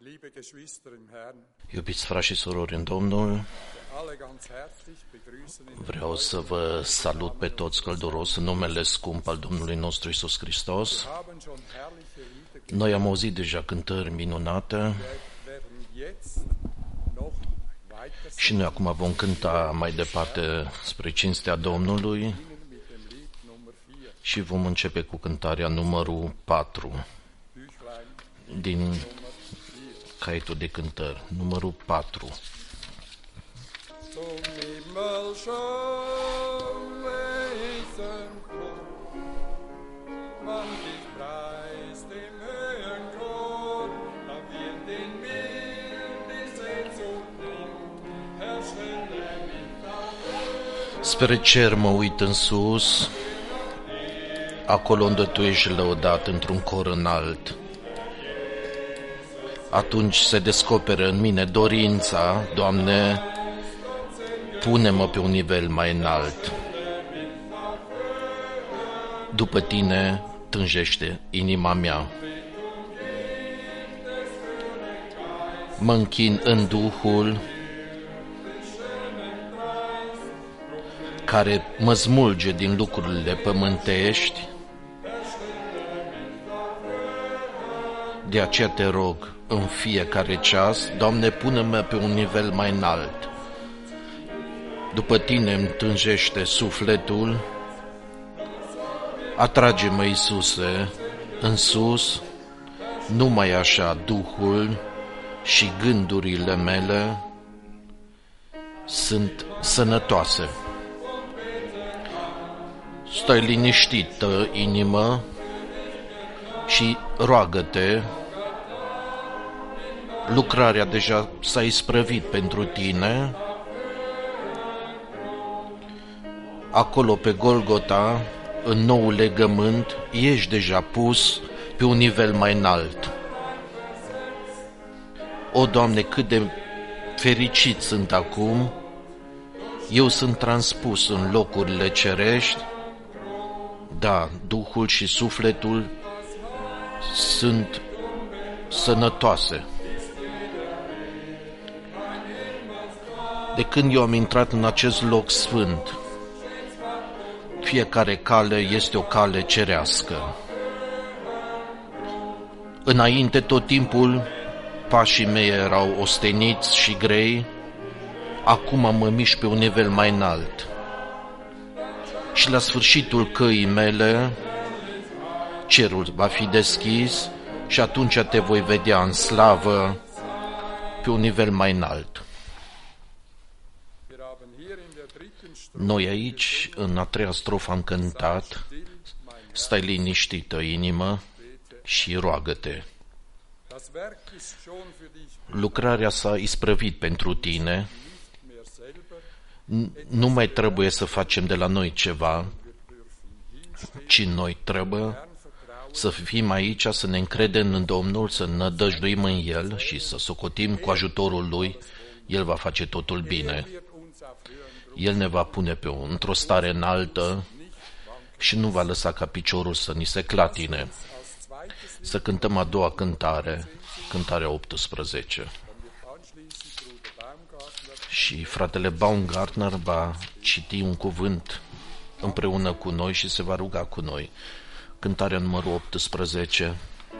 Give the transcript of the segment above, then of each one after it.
Liebe Geschwister im Herrn, Iubiți frați și surori în Domnul, alle ganz herzlich begrüßen in vreau să vă salut pe toți călduros în numele scump al Domnului nostru Iisus Hristos. haben schon herrliche Lieder Noi am auzit deja cântări minunate werden jetzt noch weiter și noi acum vom cânta mai departe spre cinstea Domnului singen mit dem Lied Nummer 4, și vom începe cu cântarea numărul 4 Büchlein din caietul de cântări, numărul 4. zum Himmel schaue ich empor, man dich preist im höheren Chor, da wird in mir die Sehnsucht laut, Herr, stelle mich auf. Spre cer mă uit în sus, acolo unde Tu ești lăudat într-un cor înalt. Atunci se descoperă în mine dorința, Doamne, pune-mă pe un nivel mai înalt. După Tine tânjește inima mea. Mă închin în Duhul care mă smulge din lucrurile pământești. De aceea te rog, în fiecare ceas, Doamne, pune-mă pe un nivel mai înalt. După Tine îmi tânjește sufletul, atrage-mă, Iisuse, în sus, numai așa Duhul și gândurile mele sunt sănătoase. Stai liniștită, inimă, și roagă-te. Lucrarea deja s-a isprăvit pentru tine. Acolo pe Golgota, în noul legământ, ești deja pus pe un nivel mai înalt. O, Doamne, cât de fericit sunt acum! Eu sunt transpus în locurile cerești. Da, Duhul și sufletul sunt sănătoase. De când eu am intrat în acest loc sfânt, fiecare cale este o cale cerească. Înainte tot timpul pașii mei erau osteniți și grei, acum mă mișc pe un nivel mai înalt. Și la sfârșitul căii mele, cerul va fi deschis și atunci te voi vedea în slavă pe un nivel mai înalt. Wir haben hier in der dritten Strophe Noi aici, în a treia strofă, am cântat, stai liniștită, inimă, și roagă-te. das Werk ist schon für dich Lucrarea s-a isprăvit pentru tine, mehr selber, nu mai trebuie să facem de la noi ceva, ci noi trebuie să fim aici, să ne încredem în Domnul, să nădăjduim în El și să socotim cu ajutorul Lui, El va face totul bine. wird uns auf höheren El ne va pune într-o stare înaltă și nu va lăsa ca piciorul să ni se clatine. als zweites Să cântăm a doua cântare, cântarea 18. anschließend Bruder Baumgartner Și fratele Baumgartner va citi un cuvânt împreună cu noi și se va ruga cu noi. Cântarea numărul 18.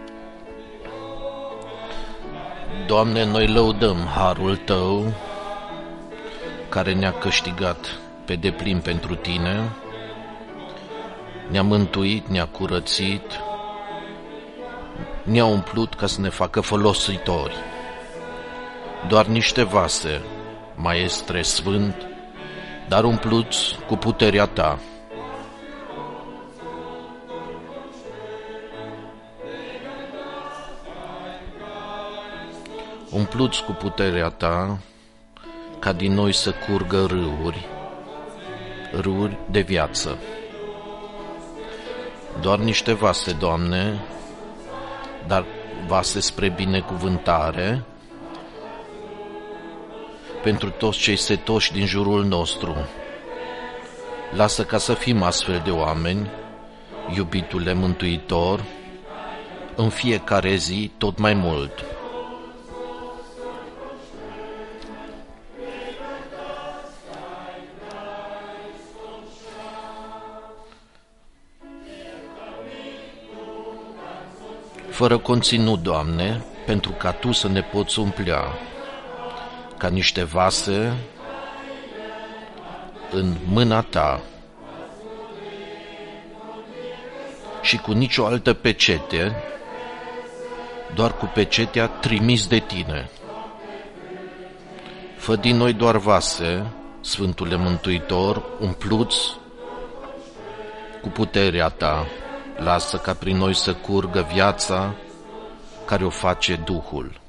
Doamne, noi lăudăm harul Tău, care ne-a câștigat pe deplin pentru Tine, ne-a mântuit, ne-a curățit, ne-a umplut ca să ne facă folositori. Doar niște vase, Maestre Sfânt, dar umpluți cu puterea Ta. Umpluți cu puterea Ta, ca din noi să curgă râuri de viață. Doar niște vase, Doamne, dar vase spre binecuvântare, pentru toți cei setoși din jurul nostru. Lasă ca să fim astfel de oameni, iubitule Mântuitor, în fiecare zi tot mai mult. fără conținut, Doamne, pentru ca Tu să ne poți umplea ca niște vase în mâna Ta și cu nicio altă pecete, doar cu pecetea trimis de Tine. Fă din noi doar vase, Sfântule Mântuitor, umpluți cu puterea Ta. Lasă ca prin noi să curgă viața care o face Duhul.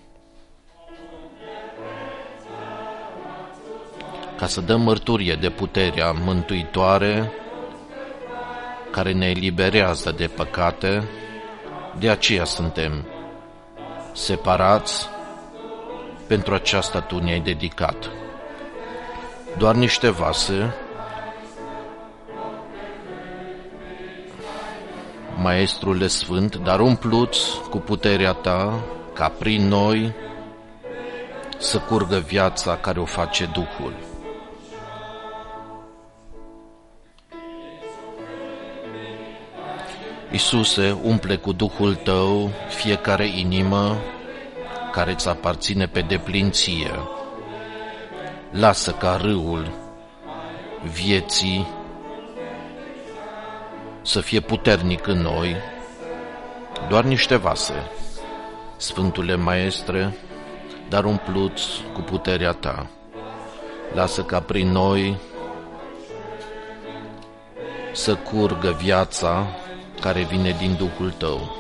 Ca să dăm mărturie de puterea mântuitoare care ne eliberează de păcate, de aceea suntem separați, pentru aceasta Tu ne-ai dedicat. Doar niște vase, Maestrule Sfânt, dar umpluți cu puterea Ta, ca prin noi să curgă viața care o face Duhul. Iisuse, umple cu Duhul Tău fiecare inimă care îți aparține pe deplin Ție. Lasă ca râul vieții să fie puternic în noi, doar niște vase, Sfântule Maestre, dar umpluți cu puterea Ta. Lasă ca prin noi să curgă viața care vine din Duhul Tău.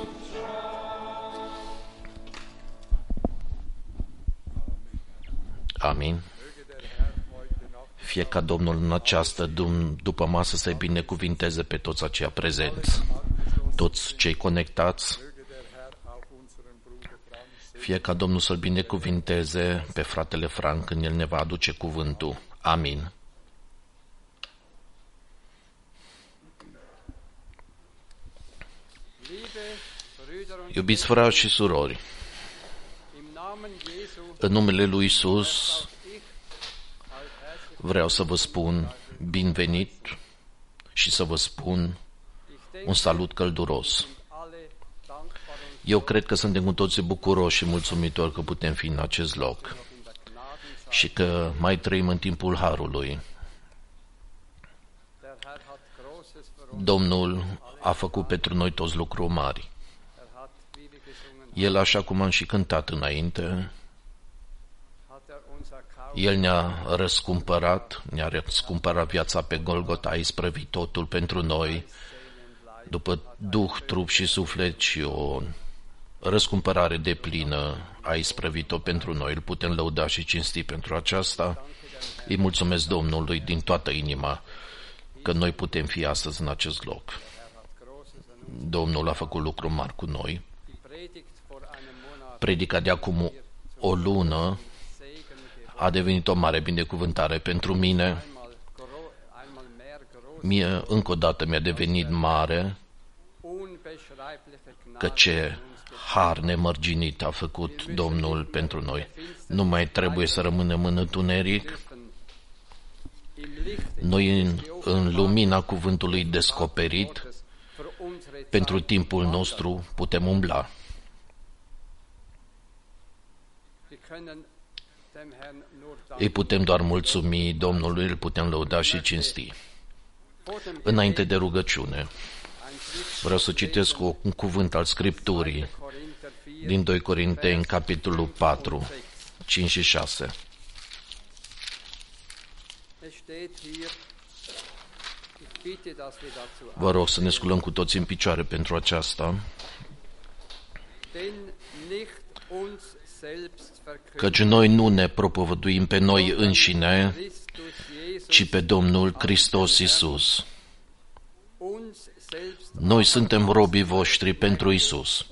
Amin. Fie ca Domnul în această după masă să-i binecuvinteze pe toți aceia prezenți, toți cei conectați. Fie ca Domnul să-l binecuvinteze pe fratele Frank când el ne va aduce cuvântul. Amin. Iubiți frați și surori, în numele lui Iisus vreau să vă spun binevenit și să vă spun un salut călduros. Eu cred că suntem cu toții bucuroși și mulțumitori că putem fi în acest loc și că mai trăim în timpul Harului. Domnul a făcut pentru noi toți lucruri mari. El, așa cum am și cântat înainte, El ne-a răscumpărat, ne-a răscumpărat viața pe Golgota, a isprăvit totul pentru noi, după Duh, trup și suflet, și o răscumpărare deplină a isprăvit-o pentru noi. Îl putem lăuda și cinsti pentru aceasta. Îi mulțumesc Domnului din toată inima că noi putem fi astăzi în acest loc. Domnul a făcut lucruri mari cu noi. Predica de acum o lună a devenit o mare binecuvântare pentru mine. Mie încă o dată mi-a devenit mare că ce har nemărginit a făcut Domnul pentru noi. Nu mai trebuie să rămânem în întuneric. Noi în lumina cuvântului descoperit, pentru timpul nostru putem umbla. Îi putem doar mulțumi Domnului, îl putem lăuda și cinsti. Înainte de rugăciune, vreau să citesc un cuvânt al Scripturii din 2 Corinteni, capitolul 4, 5 și 6. Vă rog să ne sculăm cu toți în picioare pentru aceasta. Căci noi nu ne propovăduim pe noi înșine, ci pe Domnul Hristos Iisus. Noi suntem robii voștri pentru Iisus.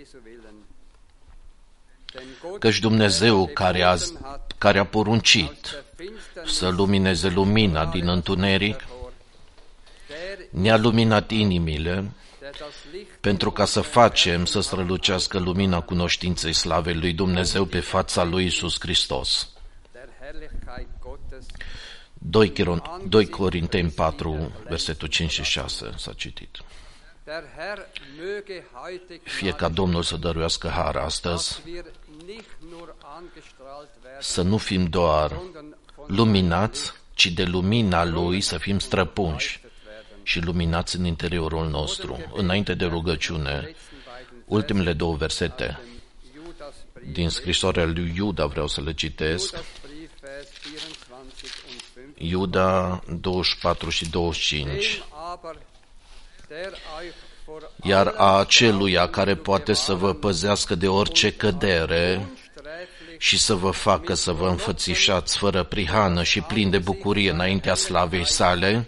Căci Dumnezeu care a poruncit să lumineze lumina din întuneric, ne-a luminat inimile pentru ca să facem să strălucească lumina cunoștinței slavei lui Dumnezeu pe fața lui Iisus Hristos. 2 Corinteni 4, versetul 5 și 6 s-a citit. Fie ca Domnul să dăruiască har astăzi, să nu fim doar luminați, ci de lumina Lui să fim străpunși și luminați în interiorul nostru. Înainte de rugăciune, ultimele două versete din scrisoarea lui Iuda vreau să le citesc. Iuda 24 și 25. Iar a aceluia care poate să vă păzească de orice cădere și să vă facă să vă înfățișați fără prihană și plin de bucurie înaintea slavei sale,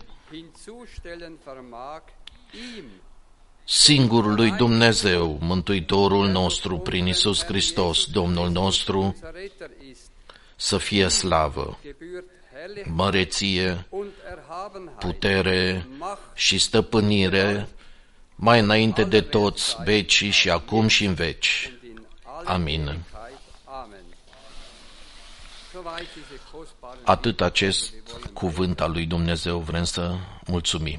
singurului Dumnezeu, Mântuitorul nostru, prin Iisus Hristos, Domnul nostru, să fie slavă, măreție, putere și stăpânire, mai înainte de toți vecii și acum și în veci. Amin. Atât acest cuvânt al lui Dumnezeu vrem să mulțumim.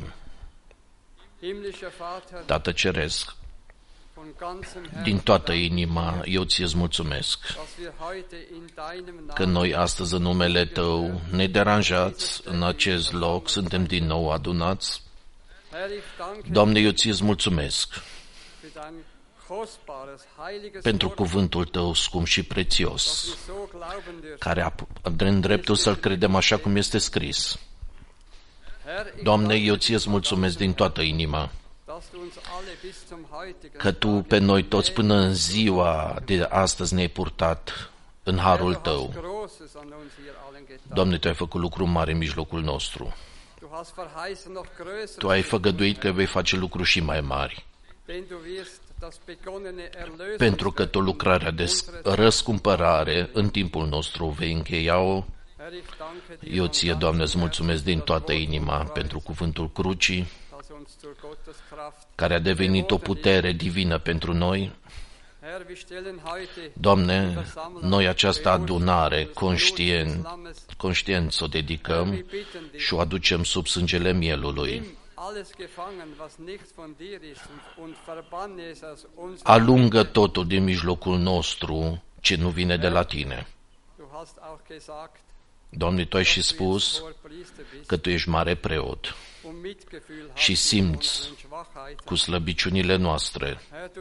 Tată Ceresc, din toată inima eu ți-ți mulțumesc că noi astăzi în numele Tău, nederanjați în acest loc, suntem din nou adunați. Doamne, eu ți-ți mulțumesc pentru cuvântul Tău scump și prețios, care avem dreptul să-l credem așa cum este scris. Doamne, eu ți-ți mulțumesc din toată inima că Tu pe noi toți până în ziua de astăzi ne-ai purtat în harul Tău. Doamne, Tu ai făcut lucruri mari în mijlocul nostru. Tu ai făgăduit că vei face lucruri și mai mari, pentru că Tu lucrarea de răscumpărare în timpul nostru vei încheia-o. Eu ție, Doamne, îți mulțumesc din toată inima pentru cuvântul crucii, care a devenit o putere divină pentru noi. Doamne, noi această adunare conștient să o dedicăm și o aducem sub sângele mielului. Alungă totul din mijlocul nostru ce nu vine de la Tine. Doamne, Tu ai și spus că Tu ești mare preot și simți cu slăbiciunile noastre.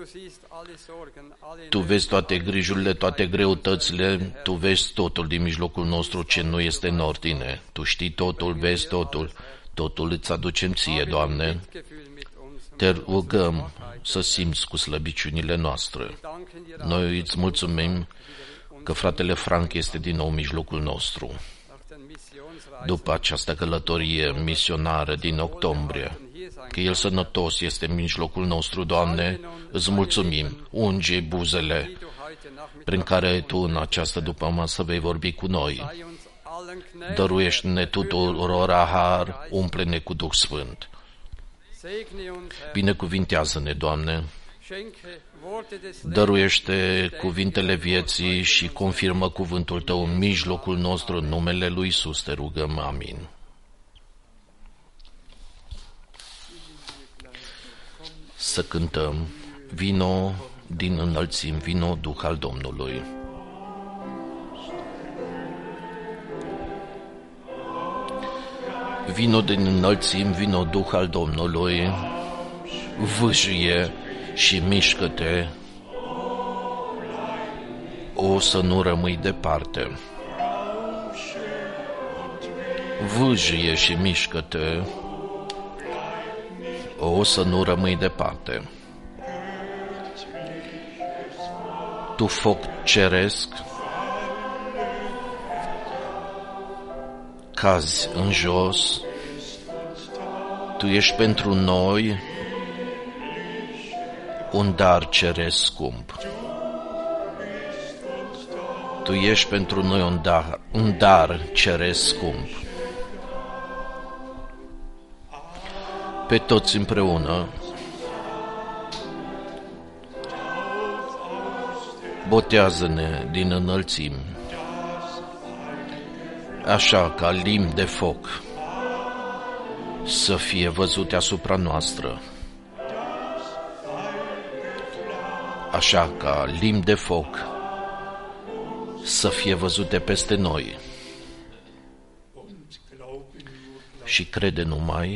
Tu vezi toate grijurile, toate greutățile, Tu vezi totul din mijlocul nostru ce nu este în ordine. Tu știi totul, vezi totul, totul îți aducem Ție, Doamne. Te rugăm să simți cu slăbiciunile noastre. Noi îți mulțumim că fratele Frank este din nou în mijlocul nostru. După această călătorie misionară din octombrie, că el sănătos este în mijlocul nostru, Doamne, îți mulțumim. Unge buzele prin care Tu în această dupămasă vei vorbi cu noi. Dăruiește-ne tuturor har, umple-ne cu Duh Sfânt. Binecuvintează-ne, Doamne. Dăruiește cuvintele vieții și confirmă cuvântul Tău în mijlocul nostru, în numele lui Iisus te rugăm. Amin. Să cântăm vino din înălțim, vino Duh al Domnului. Vino din înălțim, vino Duh al Domnului, vâjie și mișcă-te, o să nu rămâi departe. Vâjie și mișcă-te, o să nu rămâi departe. Tu, foc ceresc, cazi în jos, Tu ești pentru noi un dar ceresc scump. Tu ești pentru noi un dar ceresc scump. Pe toți împreună, botează-ne din înălțimi, așa ca limbi de foc să fie văzute asupra noastră. așa ca limbi de foc să fie văzute peste noi. Și crede numai.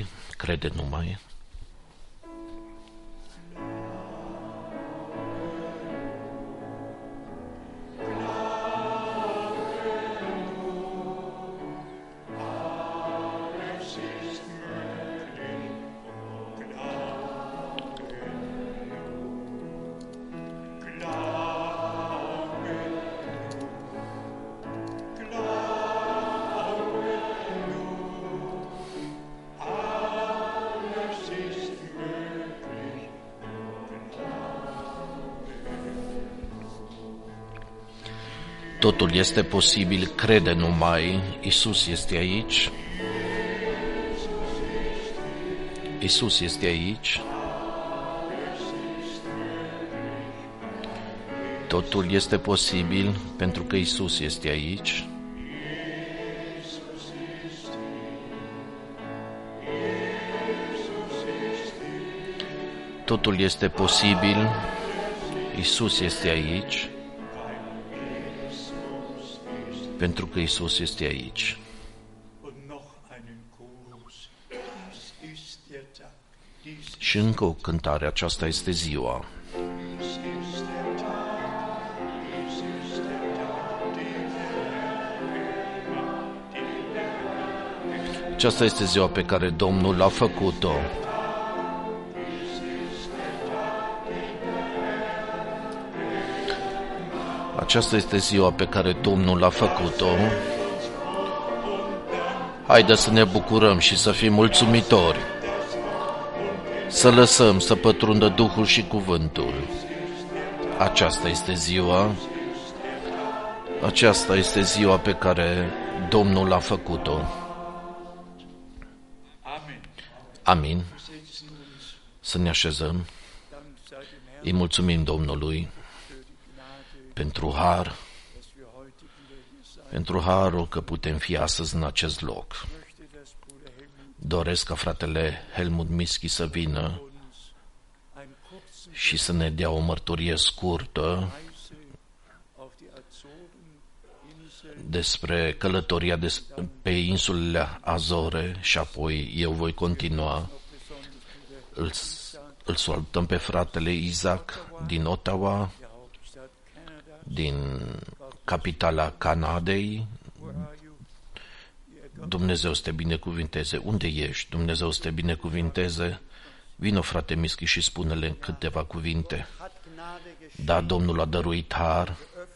Totul este posibil, crede numai, Iisus este aici. Iisus este aici. Totul este posibil pentru că Iisus este aici. Totul este posibil, Iisus este aici. Pentru că Iisus este aici. Și încă o cântare, aceasta este ziua. Aceasta este ziua pe care Domnul a făcut-o. Aceasta este ziua pe care Domnul a făcut-o. Haideți să ne bucurăm și să fim mulțumitori. Să lăsăm să pătrundă Duhul și Cuvântul. Aceasta este ziua. Aceasta este ziua pe care Domnul a făcut-o. Amin. Să ne așezăm. Îi mulțumim Domnului pentru har, pentru harul că putem fi astăzi în acest loc. Doresc ca fratele Helmut Mischi să vină și să ne dea o mărturie scurtă despre călătoria pe insulele Azore și apoi eu voi continua. Îl salutăm pe fratele Isaac din Ottawa, din capitala Canadei. Dumnezeu să te binecuvinteze. Unde ești? Dumnezeu să te binecuvinteze. Vino, frate Mischi, și spune-le câteva cuvinte. Da, Domnul a dăruit har.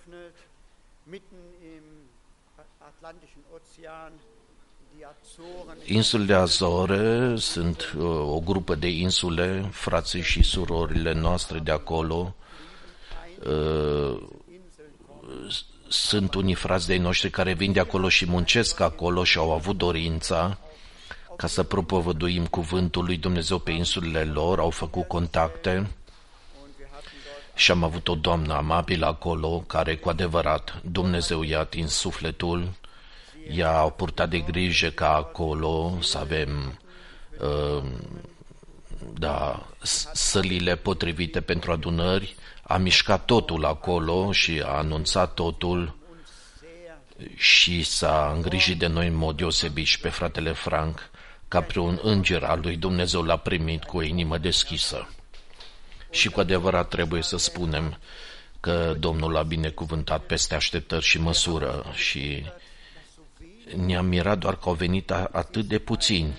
Insulele Azore sunt o grupă de insule, frații și surorile noastre de acolo. Sunt unii frați de-ai noștri care vin de acolo și muncesc acolo și au avut dorința ca să propovăduim cuvântul lui Dumnezeu pe insulele lor, au făcut contacte și am avut o doamnă amabilă acolo care cu adevărat Dumnezeu i-a atins sufletul, ea a purtat de grijă ca acolo să avem sălile potrivite pentru adunări, a mișcat totul acolo și a anunțat totul și s-a îngrijit de noi în mod deosebit și pe fratele Frank, ca pe un înger al lui Dumnezeu l-a primit cu o inimă deschisă. Și cu adevărat trebuie să spunem că Domnul a binecuvântat peste așteptări și măsură și ne-am mirat doar că au venit atât de puțini.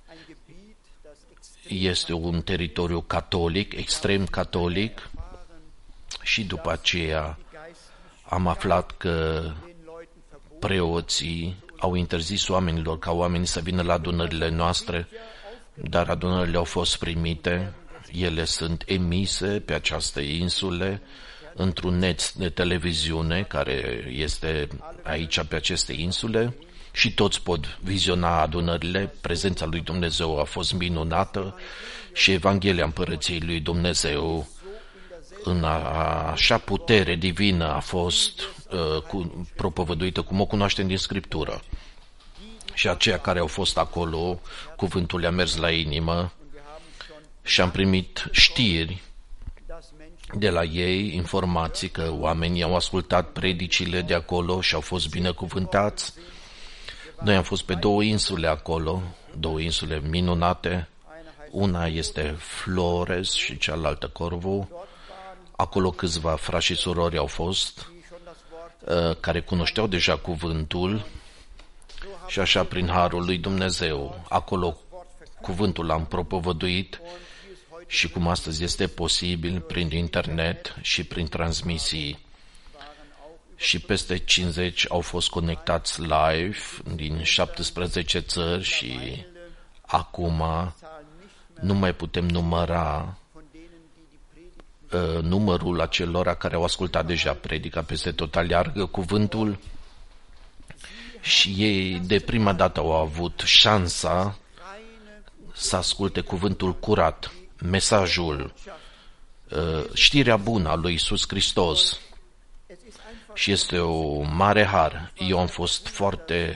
Este un teritoriu catolic, extrem catolic, și după aceea am aflat că preoții au interzis oamenilor ca oamenii să vină la adunările noastre, dar adunările au fost primite, ele sunt emise pe această insule, într-un net de televiziune care este aici pe aceste insule și toți pot viziona adunările. Prezența lui Dumnezeu a fost minunată și Evanghelia Împărăției lui Dumnezeu în așa putere divină a fost propovăduită cum o cunoaștem din Scriptură. Și aceia care au fost acolo, cuvântul le-a mers la inimă și am primit știri de la ei informații că oamenii au ascultat predicile de acolo și au fost binecuvântați. Noi am fost pe 2 insule acolo, 2 insule minunate. Una este Flores și cealaltă Corvo. Acolo câțiva frați și surori au fost, care cunoșteau deja cuvântul și așa prin harul lui Dumnezeu. Acolo cuvântul l-am propovăduit și cum astăzi este posibil prin internet și prin transmisii. Și peste 50 au fost conectați live din 17 țări și acum nu mai putem număra numărul acelora care au ascultat deja predica peste tot aleargă cuvântul și ei de prima dată au avut șansa să asculte cuvântul curat, mesajul, știrea bună a lui Iisus Hristos. Și este o mare har. Eu am fost foarte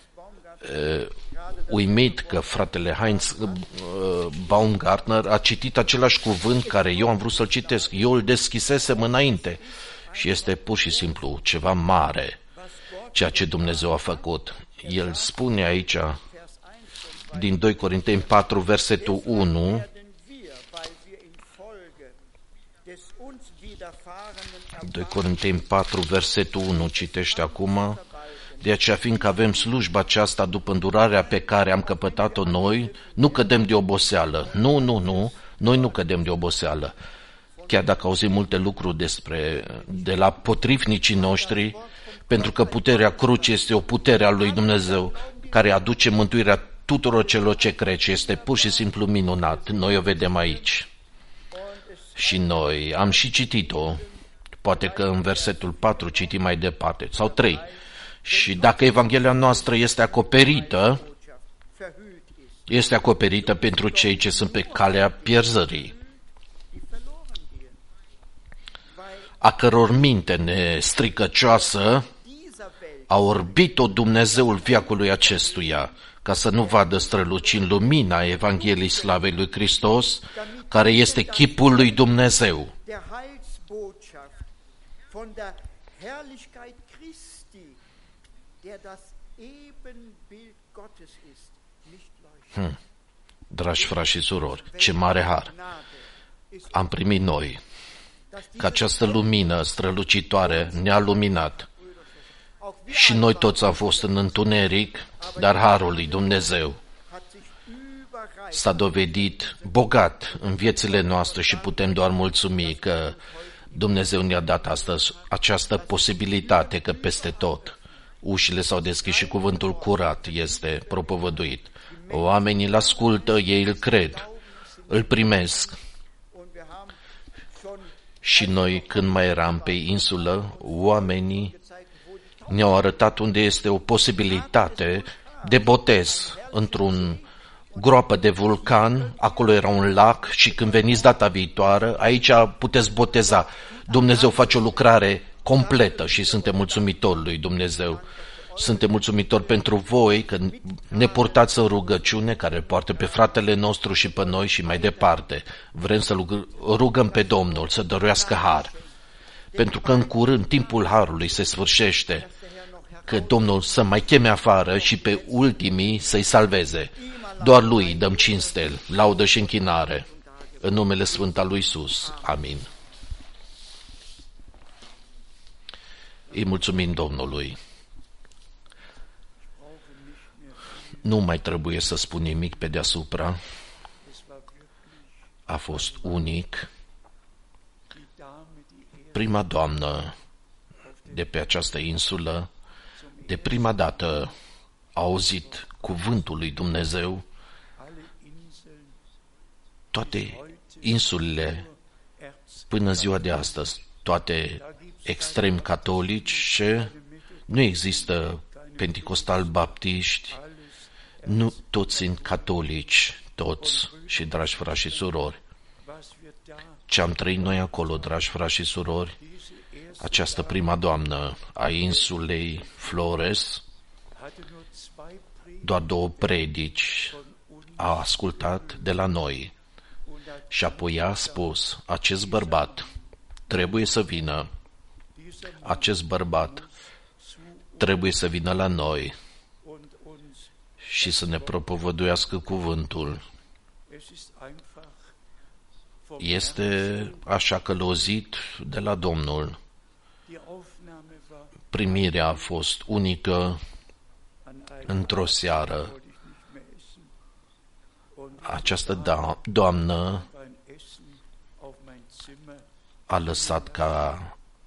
uimit că fratele Heinz Baumgartner a citit același cuvânt care eu am vrut să-l citesc. Eu îl deschisesem înainte și este pur și simplu ceva mare ceea ce Dumnezeu a făcut. El spune aici din 2 Corinteni 4 versetul 1, 2 Corinteni 4 versetul 1 citește acum: de aceea, fiindcă avem slujba aceasta după îndurarea pe care am căpătat-o noi, nu cădem de oboseală. Nu, noi nu cădem de oboseală. Chiar dacă auzim multe lucruri de la potrivnicii noștri, pentru că puterea crucii este o putere a lui Dumnezeu care aduce mântuirea tuturor celor ce cred și este pur și simplu minunat. Noi o vedem aici. Și noi am și citit-o, poate că în versetul 4 citim mai departe, sau 3. Și dacă Evanghelia noastră este acoperită pentru cei ce sunt pe calea pierzării, a căror minte nestricăcioasă a orbit-o Dumnezeul veacului acestuia, ca să nu vadă strălucind lumina Evangheliei slavei lui Hristos, care este chipul lui Dumnezeu. Dragi frați și surori, ce mare har am primit noi, că această lumină strălucitoare ne-a luminat. Și noi toți am fost în întuneric, dar harul lui Dumnezeu s-a dovedit bogat în viețile noastre și putem doar mulțumi că Dumnezeu ne-a dat astăzi această posibilitate, că peste tot ușile s-au deschis și cuvântul curat este propovăduit. Oamenii îl ascultă, ei îl cred, îl primesc. Și noi, când mai eram pe insulă, oamenii ne-au arătat unde este o posibilitate de botez într-un groapă de vulcan, acolo era un lac și când veniți data viitoare, aici puteți boteza. Dumnezeu face o lucrare completă și suntem mulțumitori lui Dumnezeu. Suntem mulțumitori pentru voi că ne purtați în rugăciune care poartă pe fratele nostru și pe noi și mai departe. Vrem să rugăm pe Domnul să dăruiască har. Pentru că în curând timpul harului se sfârșește, că Domnul să mai cheme afară și pe ultimii să-i salveze. Doar lui dăm cinste, laudă și închinare. În numele Sfânt al lui Iisus. Amin. Îi mulțumim Domnului. Nu mai trebuie să spun nimic pe deasupra. A fost unic. Prima doamnă de pe această insulă, de prima dată a auzit cuvântul lui Dumnezeu. Toate insulele până ziua de astăzi, toate extrem catolici și nu există penticostal baptiști, nu toți sunt catolici, toți și dragi frați și surori. Ce am trăit noi acolo, dragi frați și surori, această prima doamnă a insulei Flores, doar 2 predici a ascultat de la noi Și apoi a spus, acest bărbat trebuie să vină, acest bărbat trebuie să vină la noi și să ne propovăduiască cuvântul. Este așa călăuzit de la Domnul. Primirea a fost unică într-o seară. Această doamnă a lăsat ca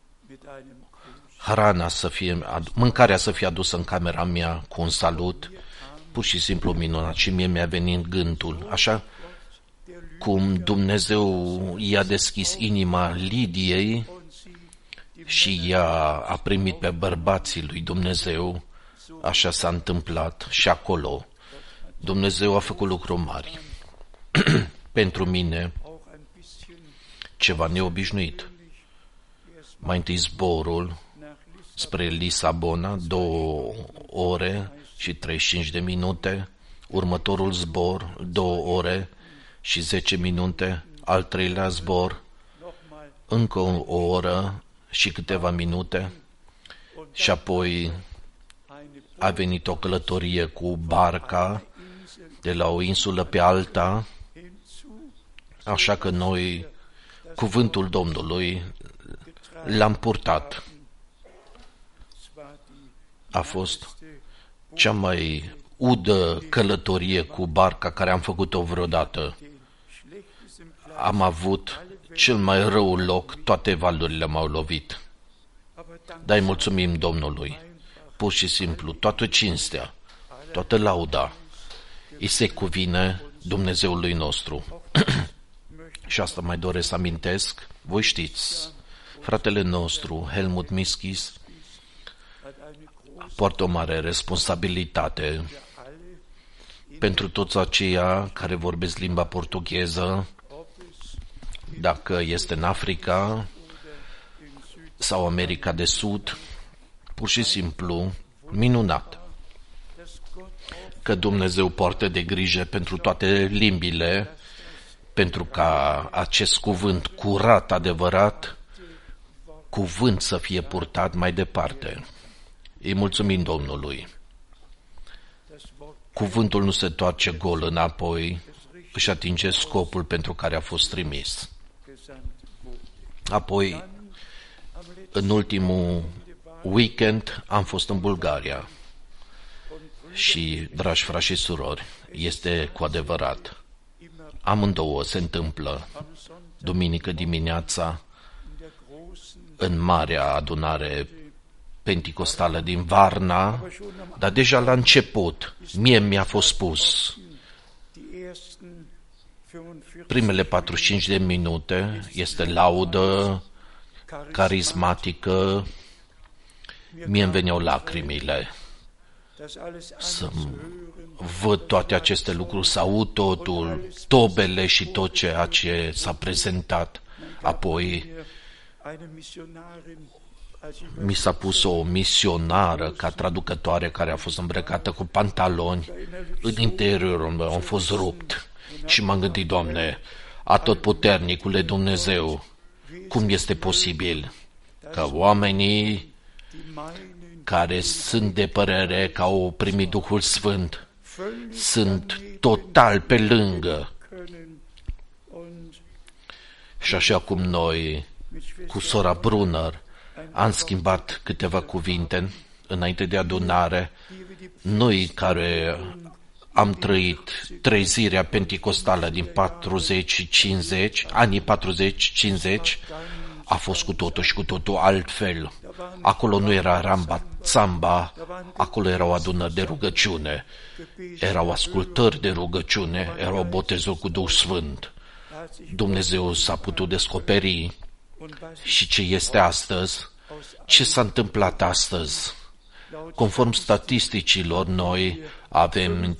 mâncarea să fie adusă în camera mea cu un salut, pur și simplu minunat, și mie mi-a venit gândul, așa cum Dumnezeu i-a deschis inima Lidiei și ea a primit pe bărbații lui Dumnezeu, așa s-a întâmplat și acolo. Dumnezeu a făcut lucruri mari. Pentru mine, ceva neobișnuit. Mai întâi zborul spre Lisabona, 2 ore și 35 de minute, următorul zbor, 2 ore și 10 minute, al treilea zbor, încă o oră și câteva minute, și apoi a venit o călătorie cu barca de la o insulă pe alta, așa că noi cuvântul Domnului l-am purtat. A fost cea mai udă călătorie cu barca care am făcut-o vreodată. Am avut cel mai rău loc, toate valurile m-au lovit. Dar îi mulțumim Domnului. Pur și simplu, toată cinstea, toată lauda îi se cuvine Dumnezeului nostru. Și asta mai doresc să amintesc. Voi știți, fratele nostru, Helmut Miskis, poartă o mare responsabilitate pentru toți aceia care vorbesc limba portugheză, dacă este în Africa sau America de Sud, pur și simplu minunat că Dumnezeu poartă de grijă pentru toate limbile, pentru ca acest cuvânt curat, adevărat, cuvânt să fie purtat mai departe. Îi mulțumim Domnului. Cuvântul nu se toarce gol înapoi, își atinge scopul pentru care a fost trimis. Apoi, în ultimul weekend, am fost în Bulgaria. Și, dragi frați și surori, este cu adevărat. Amândouă se întâmplă duminică dimineața în marea adunare penticostală din Varna, dar deja la început mie mi-a fost spus primele 45 de minute este laudă, carismatică, mie îmi veneau lacrimile să văd toate aceste lucruri, să aud totul, tobele și tot ceea ce s-a prezentat. Apoi mi s-a pus o misionară ca traducătoare care a fost îmbrăcată cu pantaloni. În interiorul meu am fost rupt și m-am gândit, Doamne, atotputernicule Dumnezeu, cum este posibil că oamenii care sunt de părere că au primit Duhul Sfânt sunt total pe lângă. Și așa cum noi cu sora Brunner am schimbat câteva cuvinte înainte de adunare, noi care am trăit trezirea penticostală din 40-50, anii 40-50, a fost cu totul și cu totul altfel. Acolo nu era ramba-țamba, acolo erau adunări de rugăciune, erau ascultări de rugăciune, erau botezuri cu Duh Sfânt. Dumnezeu s-a putut descoperi. Și ce este astăzi? Ce s-a întâmplat astăzi? Conform statisticilor, noi avem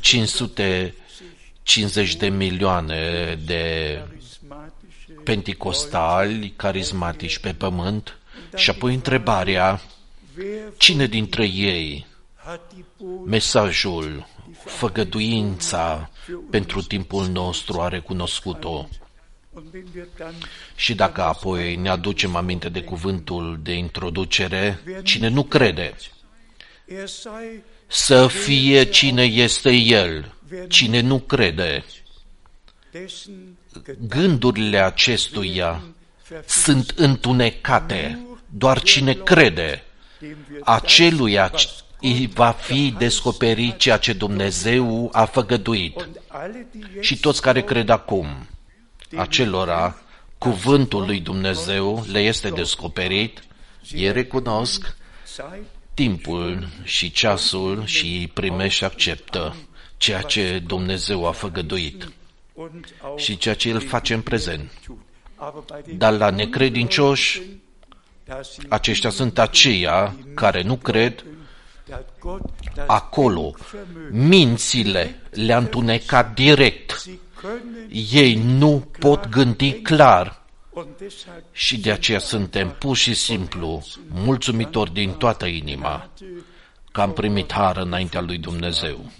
550 de milioane de penticostali carismatici pe pământ și apoi întrebarea, cine dintre ei mesajul, făgăduința pentru timpul nostru a recunoscut-o? Și dacă apoi ne aducem aminte de cuvântul de introducere, cine nu crede, să fie cine este el, cine nu crede, gândurile acestuia sunt întunecate, doar cine crede, aceluia îi va fi descoperit ceea ce Dumnezeu a făgăduit. Și toți care cred acum, acelora cuvântul lui Dumnezeu le este descoperit, ei recunosc timpul și ceasul și îi primește și acceptă ceea ce Dumnezeu a făgăduit și ceea ce El face în prezent. Dar la necredincioși, aceștia sunt aceia care nu cred, acolo mințile le-a întunecat direct. Ei nu pot gândi clar și de aceea suntem pur și simplu mulțumitori din toată inima că am primit har înaintea lui Dumnezeu.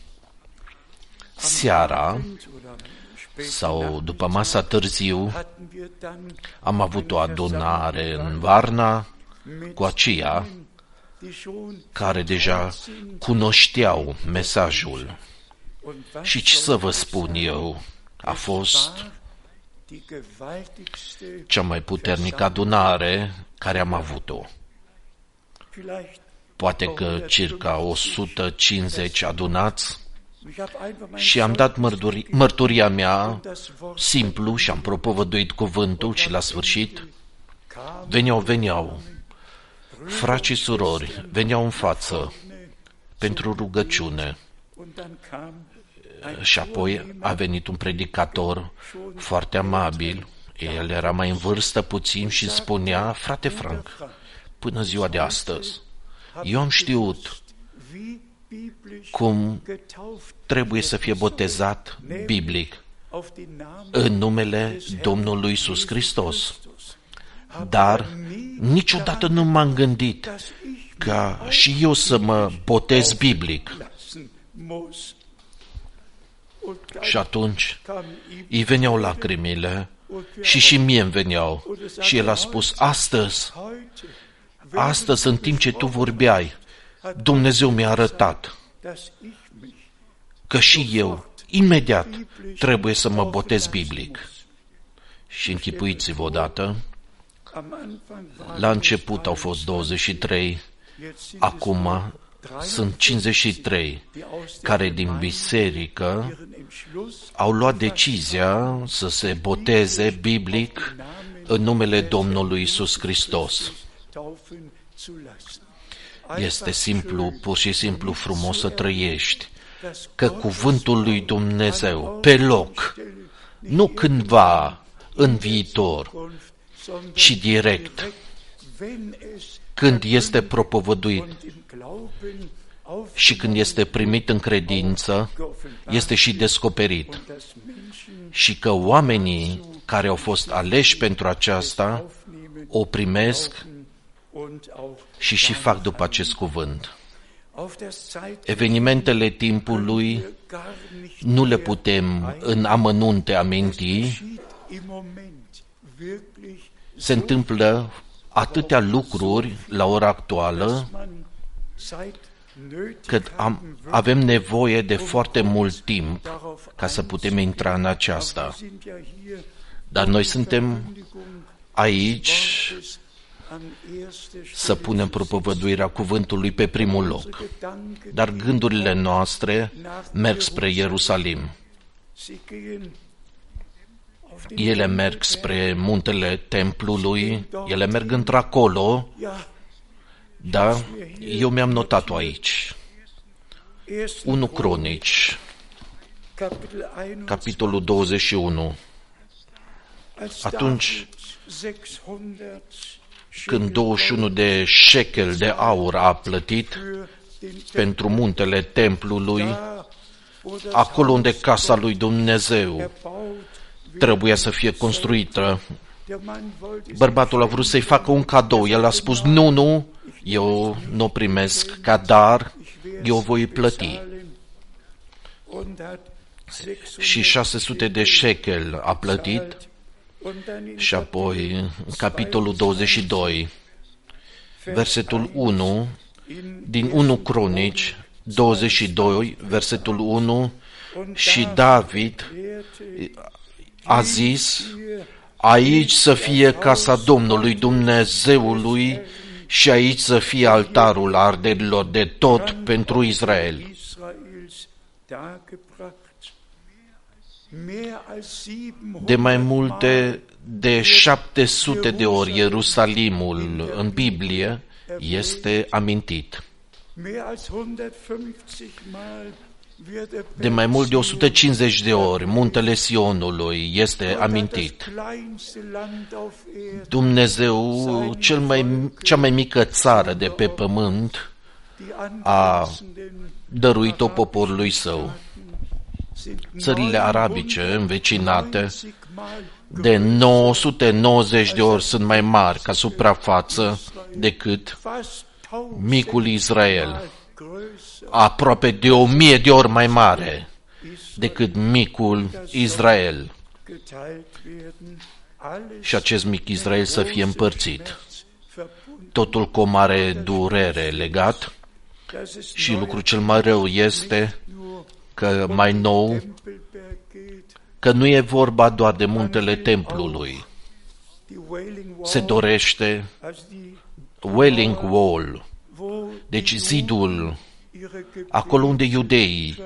Seara sau după masa târziu am avut o adunare în Varna cu aceia care deja cunoșteau mesajul. Și ce să vă spun eu, a fost cea mai puternică adunare care am avut-o. Poate că circa 150 adunați și am dat mărturia mea simplu și am propovăduit cuvântul și la sfârșit veneau frați și surori, veneau în față pentru rugăciune și apoi a venit un predicator foarte amabil, el era mai în vârstă puțin și spunea: frate Frank, până ziua de astăzi eu am știut cum trebuie să fie botezat biblic în numele Domnului Iisus Hristos. Dar niciodată nu m-am gândit ca și eu să mă botez biblic. Și atunci îi veneau lacrimile și mie îmi veneau. Și el a spus: astăzi, în timp ce tu vorbeai, Dumnezeu mi-a arătat că și eu, imediat, trebuie să mă botez biblic. Și închipuiți-vă odată, la început au fost 23, acum sunt 53 care din biserică au luat decizia să se boteze biblic în numele Domnului Iisus Hristos. Este simplu, pur și simplu frumos să trăiești, că cuvântul lui Dumnezeu, pe loc, nu cândva în viitor, ci direct, când este propovăduit și când este primit în credință, este și descoperit. Și că oamenii care au fost aleși pentru aceasta o primesc și fac după acest cuvânt. Evenimentele timpului nu le putem în amănunte aminti. Se întâmplă atâtea lucruri la ora actuală că avem nevoie de foarte mult timp ca să putem intra în aceasta. Dar noi suntem aici să punem propovăduirea cuvântului pe primul loc. Dar gândurile noastre merg spre Ierusalim. Ele merg spre muntele templului, ele merg într-acolo, da, eu mi-am notat-o aici. 1 Cronici, capitolul 21. Atunci când 21 de shekel de aur a plătit pentru muntele templului, acolo unde casa lui Dumnezeu trebuia să fie construită, bărbatul a vrut să-i facă un cadou. El a spus: nu, eu nu o primesc ca dar, eu o voi plăti. Și 600 de shekel a plătit Și apoi, în capitolul 22, versetul 1, din 1 Cronici, 22, versetul 1, și David a zis: aici să fie casa Domnului Dumnezeului și aici să fie altarul arderilor de tot pentru Israel. De mai multe de 700 de ori Ierusalimul în Biblie este amintit. De mai mult de 150 de ori Muntele este amintit. Dumnezeu, cea mai mică țară de pe pământ, a dăruit-o poporului său. Țările arabice învecinate de 990 de ori sunt mai mari ca suprafață decât micul Israel, aproape de 1000 de ori mai mare decât micul Israel. Și acest mic Israel să fie împărțit. Totul cu o mare durere legat, și lucrul cel mai rău este că mai nou, că nu e vorba doar de muntele templului. Se dorește Wailing Wall, deci zidul, acolo unde iudeii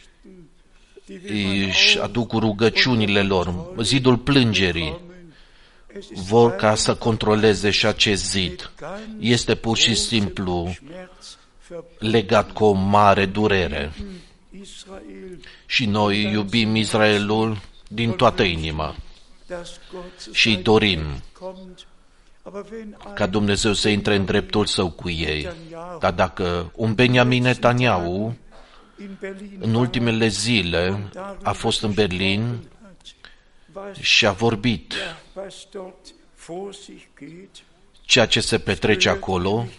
își aduc rugăciunile lor, zidul plângerii, vor ca să controleze și acest zid. Este pur și simplu legat cu o mare durere. Și noi iubim Israelul din toată inima și îi dorim ca Dumnezeu să intre în dreptul său cu ei. Dar dacă un Benjamin Netanyahu în ultimele zile a fost în Berlin și a vorbit ceea ce se petrece acolo,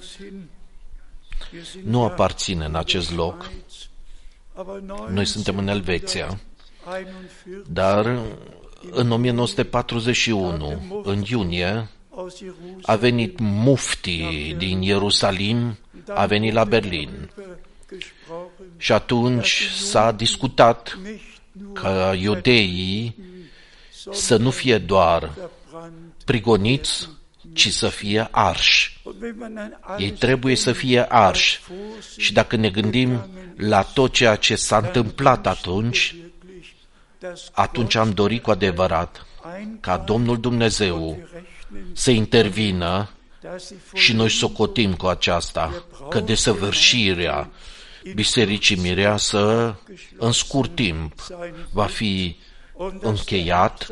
nu aparține în acest loc. Noi suntem în Elveția, dar în 1941, în iunie, a venit mufti din Ierusalim, a venit la Berlin. Și atunci s-a discutat ca iudeii să nu fie doar prigoniți, ci să fie arși. Ei trebuie să fie arși. Și dacă ne gândim la tot ceea ce s-a întâmplat atunci am dorit cu adevărat ca Domnul Dumnezeu să intervină și noi socotim cu aceasta, că desăvârșirea Bisericii Mireasă în scurt timp va fi încheiat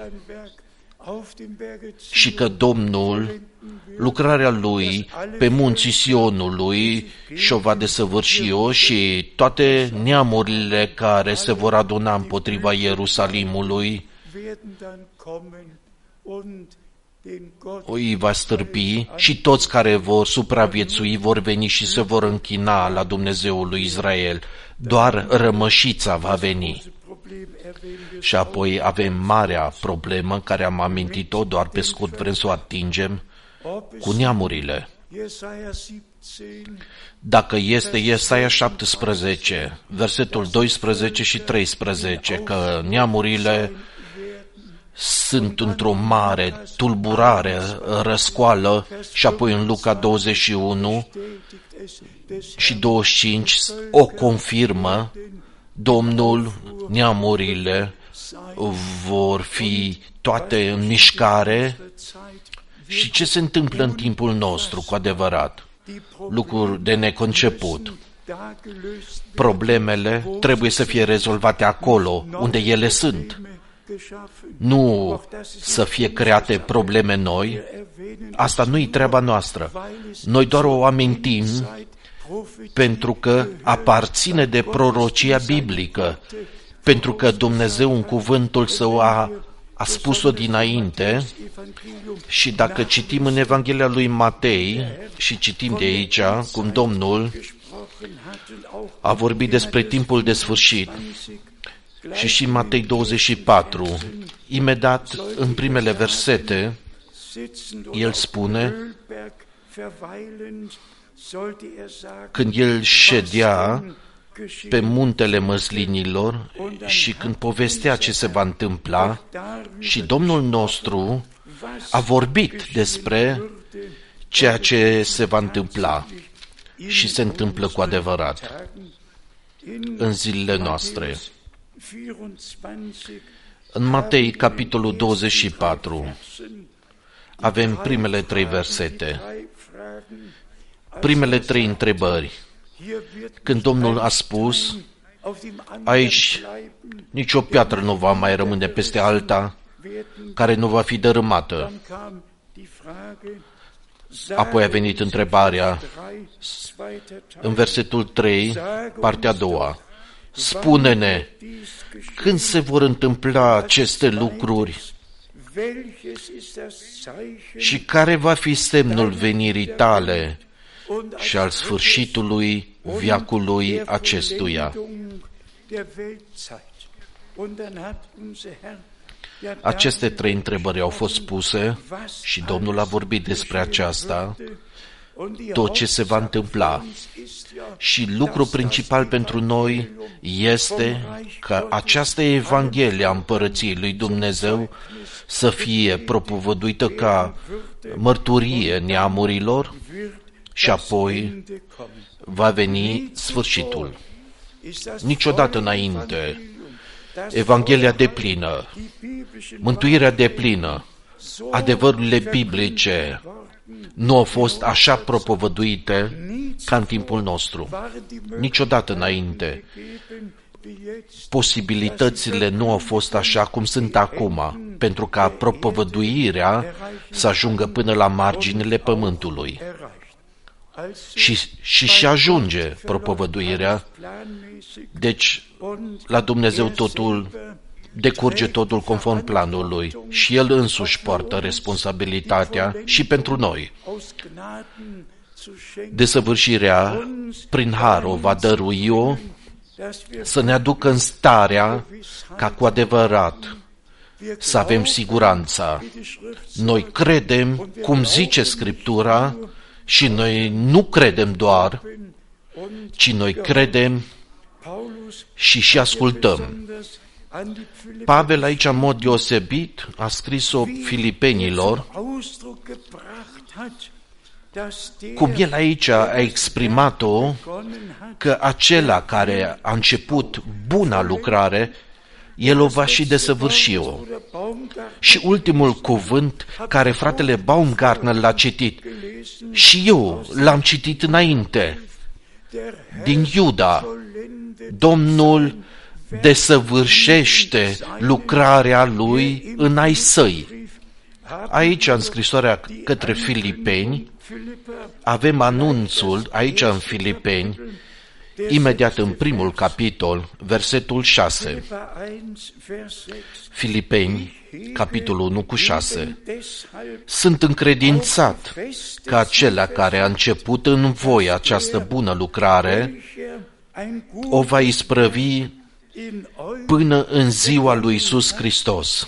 și că Domnul, lucrarea Lui pe munții Sionului și-o va desăvârși și toate neamurile care se vor aduna împotriva Ierusalimului îi va stârpi și toți care vor supraviețui vor veni și se vor închina la Dumnezeul lui Israel. Doar rămășița va veni. Și apoi avem marea problemă care am amintit-o, doar pe scurt vrem să o atingem, cu neamurile. Dacă este Iesaia 17, versetul 12 și 13, că neamurile sunt într-o mare tulburare, răscoală, și apoi în Luca 21 și 25 o confirmă, Domnul, neamurile vor fi toate în mișcare. Și ce se întâmplă în timpul nostru cu adevărat? Lucruri de neconceput. Problemele trebuie să fie rezolvate acolo unde ele sunt. Nu să fie create probleme noi. Asta nu-i treaba noastră. Noi doar o amintim pentru că aparține de prorocia biblică, pentru că Dumnezeu în cuvântul Său a spus-o dinainte. Și dacă citim în Evanghelia lui Matei și citim de aici cum Domnul a vorbit despre timpul de sfârșit, și în Matei 24 Imediat, în primele versete, el spune, când el ședea pe muntele măslinilor și când povestea ce se va întâmpla, și Domnul nostru a vorbit despre ceea ce se va întâmpla și se întâmplă cu adevărat în zilele noastre. În Matei, capitolul 24, avem primele 3 versete, primele 3 întrebări. Când Domnul a spus, aici nicio piatră nu va mai rămâne peste alta, care nu va fi dărâmată. Apoi a venit întrebarea, în versetul 3, partea a doua. Spune-ne, când se vor întâmpla aceste lucruri și care va fi semnul venirii tale și al sfârșitului veacului acestuia? Aceste 3 întrebări au fost puse și Domnul a vorbit despre aceasta, tot ce se va întâmpla. Și lucru principal pentru noi este că această Evanghelie a Împărăției lui Dumnezeu să fie propovăduită ca mărturie neamurilor și apoi va veni sfârșitul. Niciodată înainte, Evanghelia deplină, mântuirea deplină, adevărurile biblice nu au fost așa propovăduite ca în timpul nostru. Niciodată înainte. Posibilitățile nu au fost așa cum sunt acum, pentru ca propovăduirea să ajungă până la marginile pământului. Și ajunge propovăduirea. Deci, la Dumnezeu totul decurge totul conform planului și El însuși poartă responsabilitatea și pentru noi. Desăvârșirea prin har o va dărui-o să ne aducă în starea ca cu adevărat să avem siguranța. Noi credem cum zice Scriptura și noi nu credem doar, ci noi credem și ascultăm. Pavel aici, în mod deosebit, a scris-o Filipenilor, cum el aici a exprimat-o, că acela care a început buna lucrare, el o va și desăvârși-o. Și ultimul cuvânt care fratele Baumgartner l-a citit, și eu l-am citit înainte, din Iuda, Domnul desăvârșește lucrarea Lui în ai săi. Aici, în scrisoarea către Filipeni, avem anunțul, aici în Filipeni, imediat în primul capitol, versetul 6. Filipeni, capitolul 1 cu 6. Sunt încredințat că acela care a început în voi această bună lucrare o va isprăvi până în ziua lui Iisus Hristos.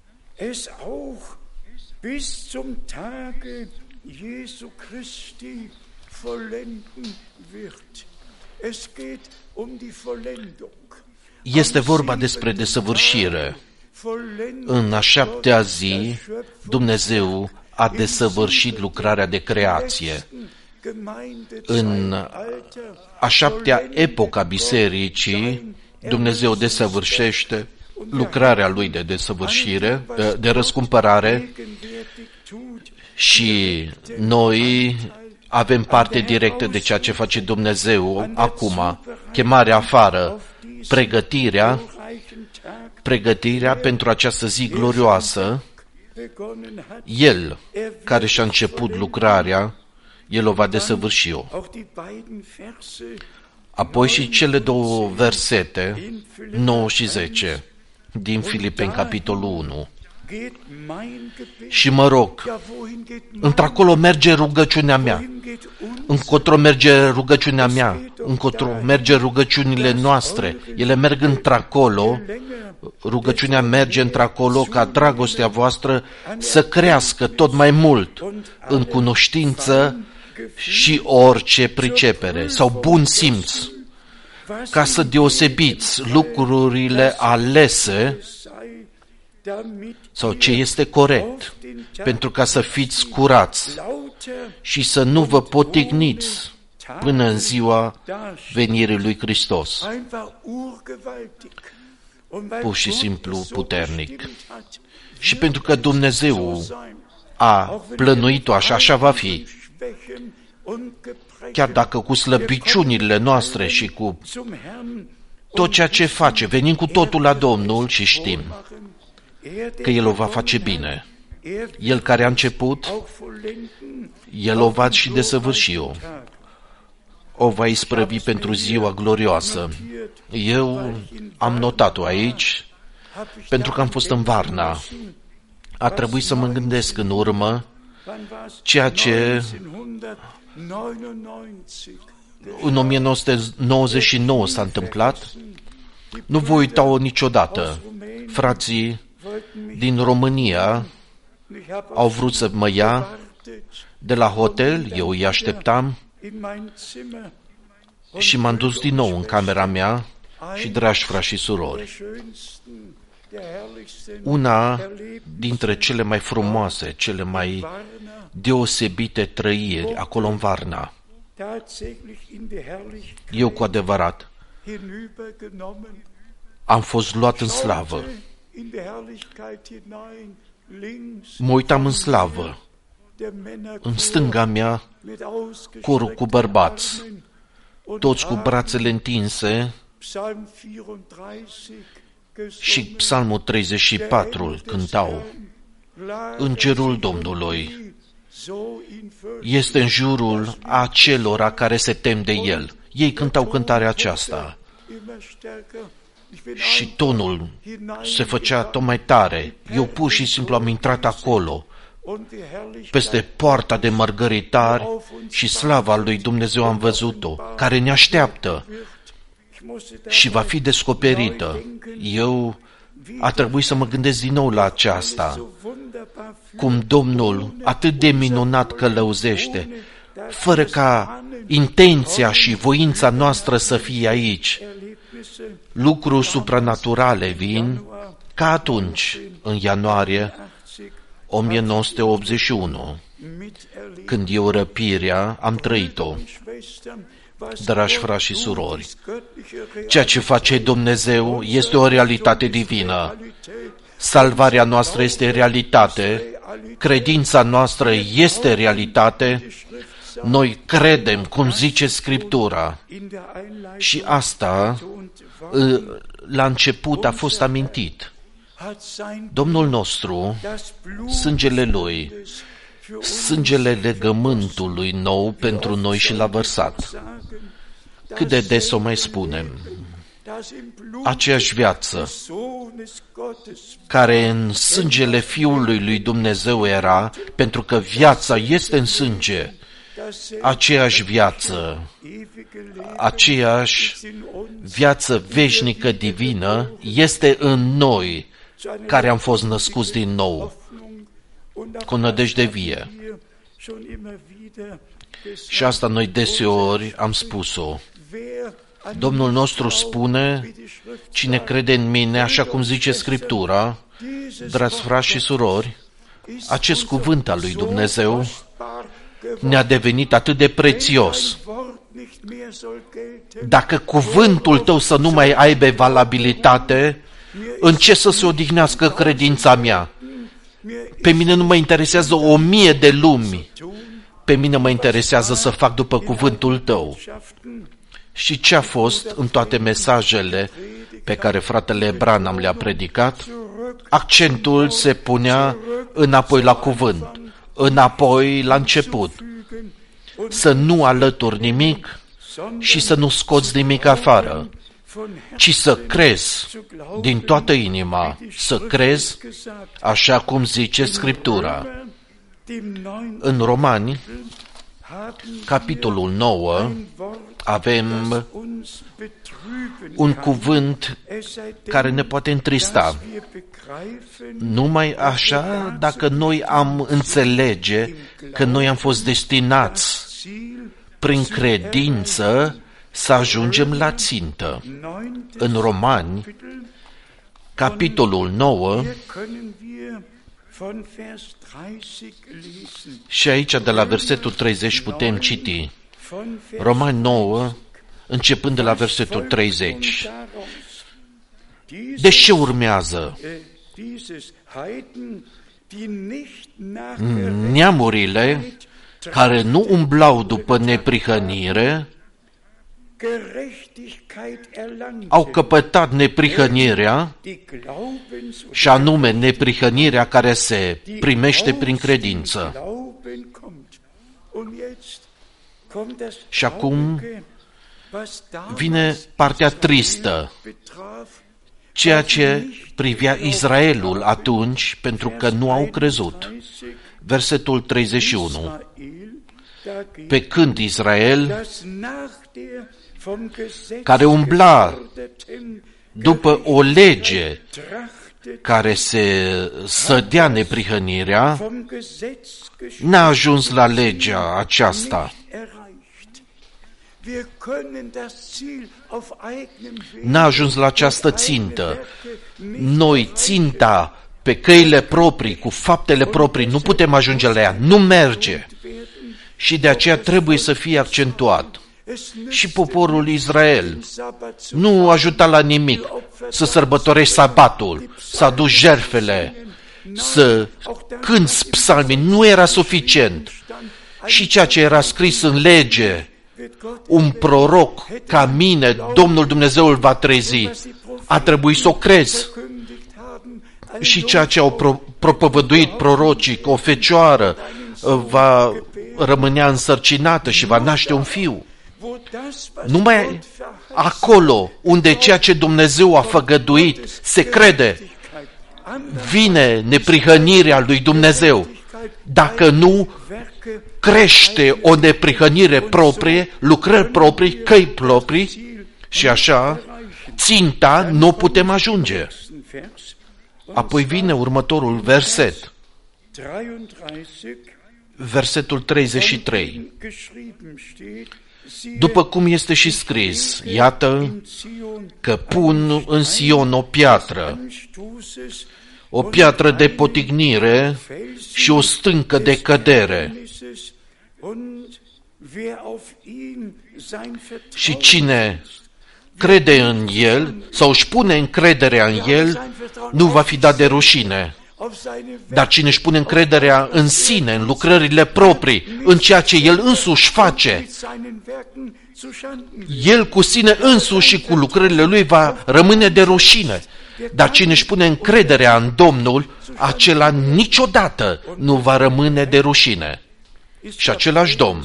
Este vorba despre desăvârșire. În a 7-a zi, Dumnezeu a desăvârșit lucrarea de creație. În a 7-a epocă a bisericii, Dumnezeu desăvârșește lucrarea Lui de desăvârșire, de răscumpărare, și noi avem parte directă de ceea ce face Dumnezeu acum, chemarea afară, pregătirea pentru această zi glorioasă. El, care și-a început lucrarea, El o va desăvârși-o. Apoi și cele 2 versete, 9 și 10, din Filipeni, capitolul 1. Și mă rog, într-acolo merge rugăciunea mea, încotro merge rugăciunea mea, încotro merge rugăciunile noastre, ele merg într-acolo Rugăciunea merge într-acolo ca dragostea voastră să crească tot mai mult în cunoștință și orice pricepere sau bun simț, ca să deosebiți lucrurile alese sau ce este corect, pentru ca să fiți curați și să nu vă poticniți până în ziua venirii lui Hristos. Pur și simplu puternic. Și pentru că Dumnezeu a plănuit-o așa, așa va fi. Chiar dacă cu slăbiciunile noastre și cu tot ceea ce face, venim cu totul la Domnul și știm că El o va face bine. El care a început, El o va și desăvârși-o. O va isprăvi pentru ziua glorioasă. Eu am notat-o aici pentru că am fost în Varna. A trebuit să mă gândesc în urmă ceea ce în 1999 s-a întâmplat. Nu voi uita-o niciodată. Frații din România au vrut să mă ia de la hotel, eu îi așteptam și m-am dus din nou în camera mea și, dragi frați și surori, una dintre cele mai frumoase, cele mai deosebite trăiri acolo în Varna. Eu cu adevărat am fost luat în slavă. Mă uitam în slavă. În stânga mea, corul cu bărbați, toți cu brațele întinse, și Psalmul 34 îl cântau. Îngerul Domnului este în jurul acelora care se tem de El. Ei cântau cântarea aceasta și tonul se făcea tot mai tare. Eu pur și simplu am intrat acolo, peste poarta de mărgăritari, și slava lui Dumnezeu am văzut-o, care ne așteaptă și va fi descoperită. Eu a trebuit să mă gândesc din nou la aceasta, cum Domnul atât de minunat călăuzește, fără ca intenția și voința noastră să fie aici. Lucruri supranaturale vin ca atunci, în ianuarie 1981, când eu răpirea am trăit-o. Dragi frați și surori, ceea ce face Dumnezeu este o realitate divină. Salvarea noastră este realitate, credința noastră este realitate, noi credem cum zice Scriptura. Și asta, la început, a fost amintit. Domnul nostru, sângele Lui, sângele legământului nou pentru noi și l-a vărsat. Cât de des o mai spunem, aceeași viață care în sângele Fiului lui Dumnezeu era, pentru că viața este în sânge, aceeași viață, aceeași viață veșnică divină este în noi, care am fost născuți din nou, cu nădejde vie. Și asta noi deseori am spus-o. Domnul nostru spune, cine crede în mine, așa cum zice Scriptura, dragi frați și surori, acest cuvânt al lui Dumnezeu ne-a devenit atât de prețios. Dacă cuvântul tău să nu mai aibă valabilitate, în ce să se odihnească credința mea? Pe mine nu mă interesează 1000 de lumi. Pe mine mă interesează să fac după cuvântul tău. Și ce a fost în toate mesajele pe care fratele Branham le-a predicat? Accentul se punea înapoi la cuvânt, înapoi la început. Să nu alături nimic și să nu scoți nimic afară, ci să crezi din toată inima, să crezi așa cum zice Scriptura. În Romani capitolul 9, avem un cuvânt care ne poate întrista. Numai așa, dacă noi am înțelege că noi am fost destinați prin credință să ajungem la țintă. În Romani, capitolul 9, și aici de la versetul 30 putem citi. Romani 9, începând de la versetul 30. Deci ce urmează? Neamurile care nu umblau după neprihănire au căpătat neprihănirea, și anume neprihănirea care se primește prin credință. Și acum vine partea tristă, ceea ce privea Israelul atunci, pentru că nu au crezut. Versetul 31. Pe când Israel, care umbla după o lege care se sădea neprihănirea, n-a ajuns la legea aceasta. N-a ajuns la această țintă. Noi, ținta pe căile proprii, cu faptele proprii, nu putem ajunge la ea, nu merge. Și de aceea trebuie să fie accentuat. Și poporul Israel nu ajuta la nimic să sărbătorești sabatul, să aduci jertfele, să cânți psalmii, nu era suficient. Și ceea ce era scris în lege, un proroc ca mine, Domnul Dumnezeu îl va trezi, a trebuit să o crezi. Și ceea ce au propovăduit prorocii, că o fecioară va rămânea însărcinată și va naște un fiu. Numai acolo unde ceea ce Dumnezeu a făgăduit se crede, vine neprihănirea lui Dumnezeu. Dacă nu, crește o neprihănire proprie, lucrări proprii, căi proprii, și așa, ținta nu putem ajunge. Apoi vine următorul verset, versetul 33. După cum este și scris, iată că pun în Sion o piatră de potignire și o stâncă de cădere. Și cine crede în el sau își pune încrederea în el, nu va fi dat de rușine. Dar cine își pune încrederea în sine, în lucrările proprii, în ceea ce el însuși face, el cu sine însuși și cu lucrările lui va rămâne de rușine. Dar cine își pune încrederea în Domnul, acela niciodată nu va rămâne de rușine. Și același Domn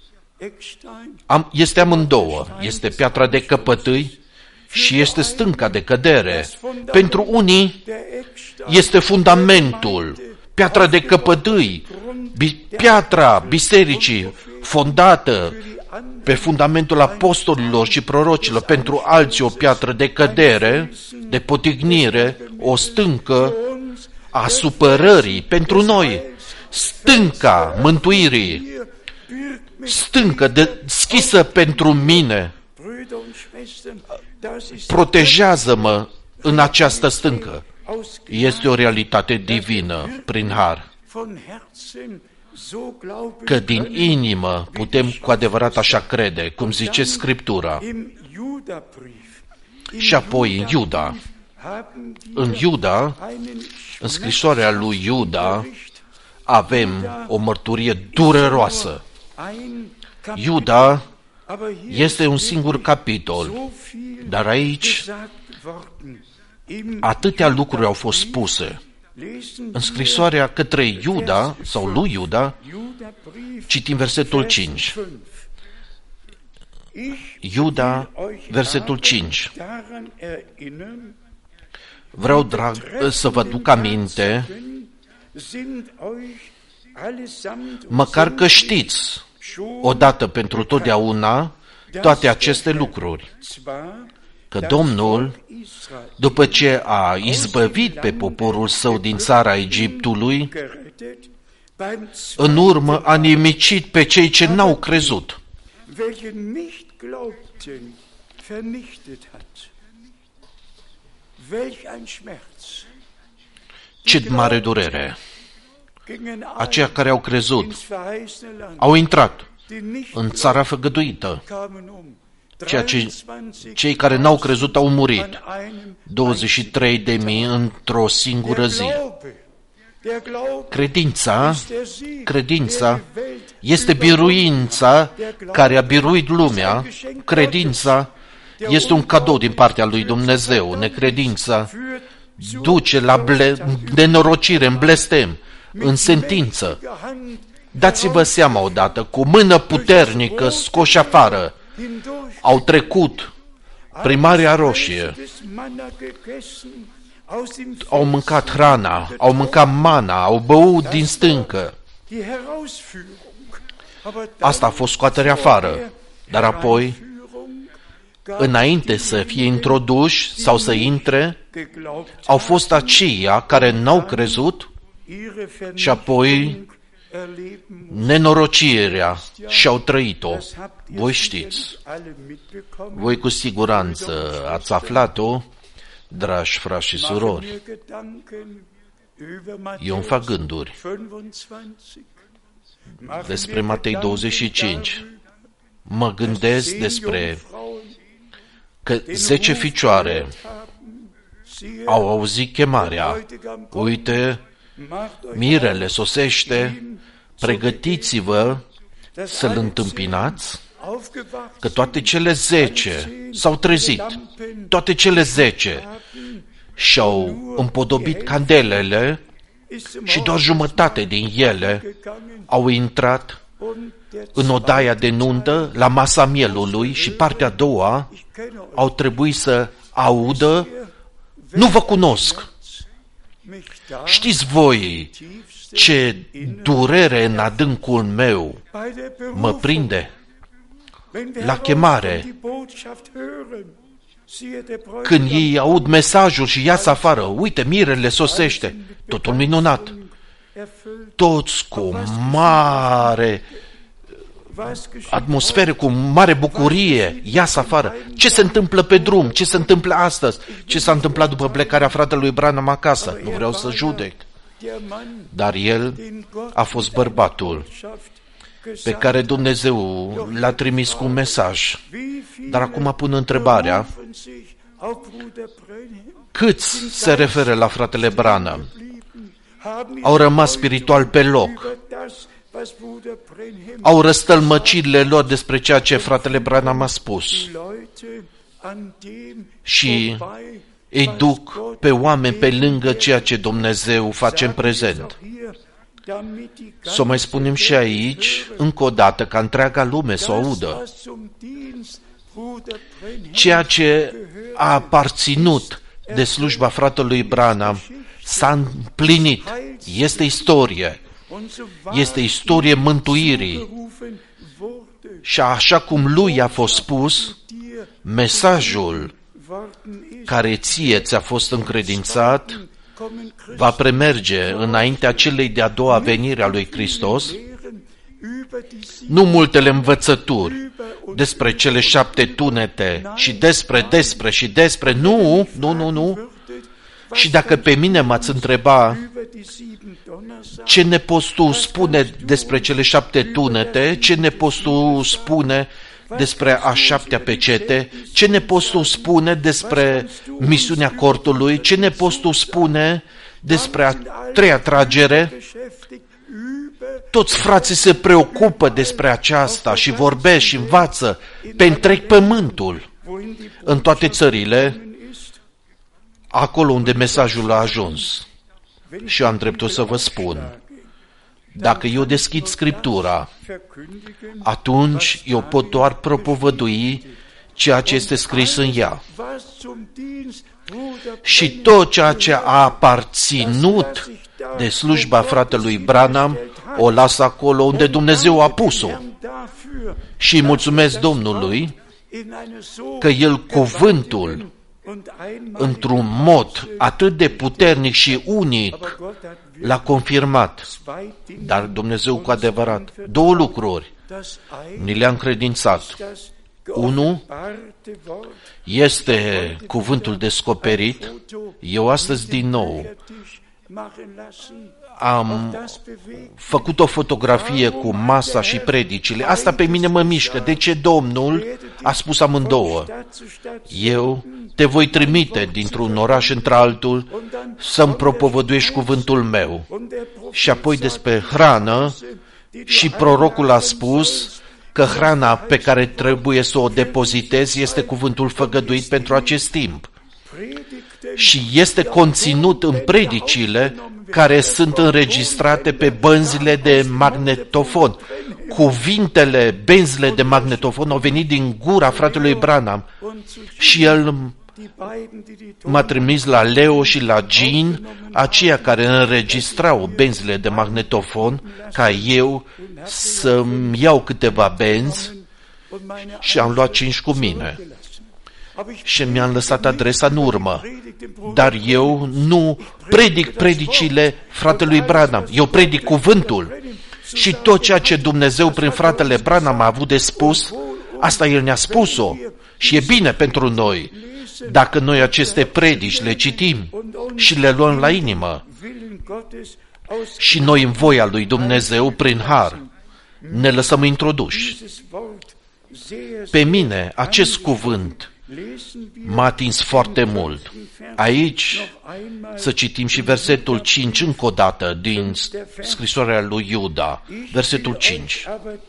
este amândouă, este piatra de căpătâi și este stânca de cădere. Pentru unii este fundamentul, piatra de căpătâi, piatra bisericii fondată pe fundamentul apostolilor și prorocilor, pentru alții o piatră de cădere, de potignire, o stâncă a supărării. Pentru noi, stânca mântuirii, stâncă deschisă pentru mine, protejează-mă în această stâncă. Este o realitate divină prin har. Că din inimă putem cu adevărat așa crede, cum zice Scriptura. Și apoi în Iuda, în scrisoarea lui Iuda, avem o mărturie dureroasă. Iuda este un singur capitol, dar aici atâtea lucruri au fost spuse. În scrisoarea către Iuda, sau lui Iuda, citim versetul 5. Iuda, versetul 5. Vreau, drag, să vă duc aminte, măcar că știți odată pentru totdeauna toate aceste lucruri. Că Domnul, după ce a izbăvit pe poporul său din țara Egiptului, în urmă a nimicit pe cei ce n-au crezut. Ce mare durere! Aceia care au crezut au intrat în țara făgăduită. Cei care n-au crezut au murit. 23.000 într-o singură zi. Credința este biruința care a biruit lumea. Credința este un cadou din partea lui Dumnezeu. Necredința duce la nenorocire, în blestem, în sentință. Dați-vă seama odată, cu mână puternică scoși afară, au trecut prin Marea Roșie, au mâncat hrana, au mâncat mana, au băut din stâncă. Asta a fost scoaterea afară, dar apoi, înainte să fie introduși sau să intre, au fost aceia care n-au crezut și apoi nenorocirea și-au trăit-o. Voi știți, voi cu siguranță ați aflat-o, dragi frați și surori. Eu îmi fac gânduri despre Matei 25. Mă gândesc despre că 10 ficioare au auzit chemarea. Uite, mirele sosește, pregătiți-vă să-l întâmpinați, că toate cele 10 s-au trezit, toate cele 10 și-au împodobit candelele și doar jumătate din ele au intrat în odaia de nuntă, la masa mielului, și partea a doua au trebuit să audă: nu vă cunosc. Știți voi ce durere în adâncul meu mă prinde la chemare, când ei aud mesajul și iasă afară: uite, mirele sosește, totul minunat. Toți cu mare atmosferă, cu mare bucurie, iasă afară. Ce se întâmplă pe drum? Ce se întâmplă astăzi? Ce s-a întâmplat după plecarea fratelui Branham acasă? Nu vreau să judec. Dar el a fost bărbatul pe care Dumnezeu l-a trimis cu un mesaj. Dar acum pun întrebarea: câți se referă la fratele Branham? Au rămas spiritual pe loc? Au răstălmăcirile lor despre ceea ce fratele Branham a spus și îi duc pe oameni pe lângă ceea ce Dumnezeu face în prezent. Să o mai spunem și aici, încă o dată, ca întreaga lume să o audă. Ceea ce a aparținut de slujba fratelui Branham s-a împlinit. Este istorie. Este istorie mântuirii. Și așa cum lui a fost spus, mesajul care ție ți-a fost încredințat va premerge înaintea celei de-a doua venire a lui Hristos. Nu multele învățături despre cele 7 tunete și despre, nu. Și dacă pe mine m-ați întreba ce ne poți tu spune despre cele 7 tunete, ce ne poți tu spune despre a 7-a pecete, ce ne poți tu spune despre misiunea cortului, ce ne poți tu spune despre a 3-a tragere, toți frații se preocupă despre aceasta și vorbesc și învață pe întreg pământul, în toate țările, acolo unde mesajul a ajuns. Și eu am dreptul să vă spun, dacă eu deschid Scriptura, atunci eu pot doar propovădui ceea ce este scris în ea. Și tot ceea ce a aparținut de slujba fratelui Branham, o las acolo unde Dumnezeu a pus-o. și îi mulțumesc Domnului că El cuvântul într-un mod atât de puternic și unic l-a confirmat. Dar Dumnezeu cu adevărat, două lucruri ni le-a încredințat. Unu este cuvântul descoperit. Eu astăzi din nou am făcut o fotografie cu masa și predicile. Asta pe mine mă mișcă. De ce Domnul a spus amândouă? Eu te voi trimite dintr-un oraș într-altul să-mi propovăduiești cuvântul meu. Și apoi despre hrană, și prorocul a spus că hrana pe care trebuie să o depozitezi este cuvântul făgăduit pentru acest timp. Și este conținut în predicile care sunt înregistrate pe bănzile de magnetofon. Cuvintele, benzile de magnetofon au venit din gura fratelui Branham și el m-a trimis la Leo și la Jean, aceia care înregistrau benzile de magnetofon, ca eu să-mi iau câteva benzi și am luat 5 cu mine. Și mi-am lăsat adresa în urmă. Dar eu nu predic predicile fratelui Branham. Eu predic cuvântul. Și tot ceea ce Dumnezeu prin fratele Branham a avut de spus, asta El ne-a spus-o. Și e bine pentru noi. Dacă noi aceste predici le citim și le luăm la inimă, și noi în voia lui Dumnezeu, prin har, ne lăsăm introduși. Pe mine, acest cuvânt m-a atins foarte mult. Aici să citim și versetul 5 încă o dată din scrisoarea lui Iuda, versetul 5.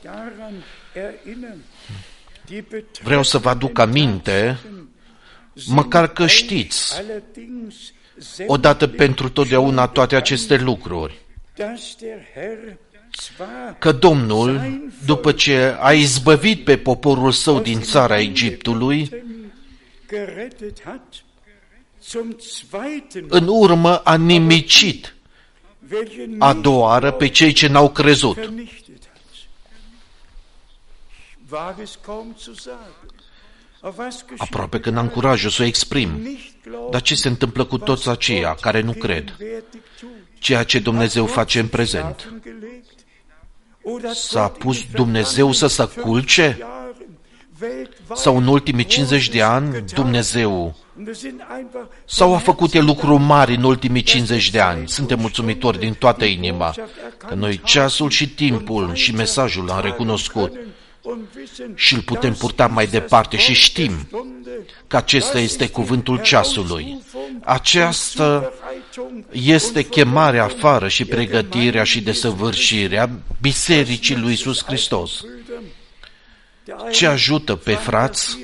Vreau să vă aduc aminte, măcar că știți, odată pentru totdeauna toate aceste lucruri, că Domnul, după ce a izbăvit pe poporul său din țara Egiptului, în urmă a nimicit a doua oară pe cei ce n-au crezut. Aproape că n-am curajul să o exprim. Dar ce se întâmplă cu toți aceia care nu cred? Ceea ce Dumnezeu face în prezent. S-a pus Dumnezeu să se culce? Sau în ultimii 50 de ani Dumnezeu? Sau a făcut El lucruri mari în ultimii 50 de ani? Suntem mulțumitori din toată inima că noi ceasul și timpul și mesajul l-am recunoscut și îl putem purta mai departe și știm că acesta este cuvântul ceasului. Aceasta este chemarea afară și pregătirea și desăvârșirea Bisericii lui Iisus Hristos. Ce ajută pe frați?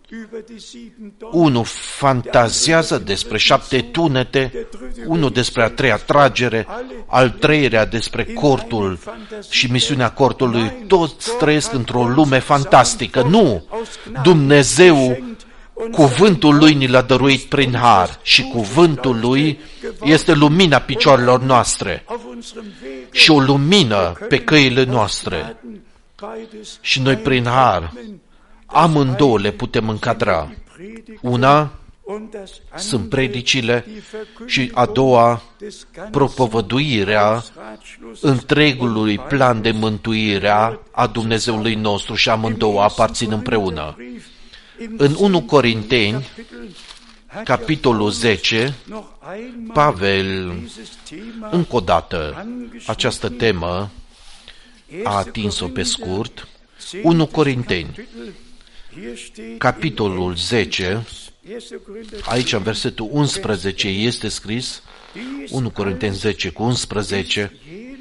Unul fantazează despre 7 tunete, unul despre a 3-a tragere, al 3-lea despre cortul și misiunea cortului. Toți trăiesc într-o lume fantastică. Nu! Dumnezeu, cuvântul Lui ni l-a dăruit prin har și cuvântul Lui este lumina picioarelor noastre și o lumină pe căile noastre. Și noi prin har amândouă le putem încadra. Una sunt predicile și a doua propovăduirea întregului plan de mântuire a Dumnezeului nostru și amândouă aparțin împreună. În 1 Corinteni, capitolul 10, Pavel, încă o dată, această temă a atins-o pe scurt. 1 Corinteni, capitolul 10, aici în versetul 11 este scris, 1 Corinteni 10 cu 11,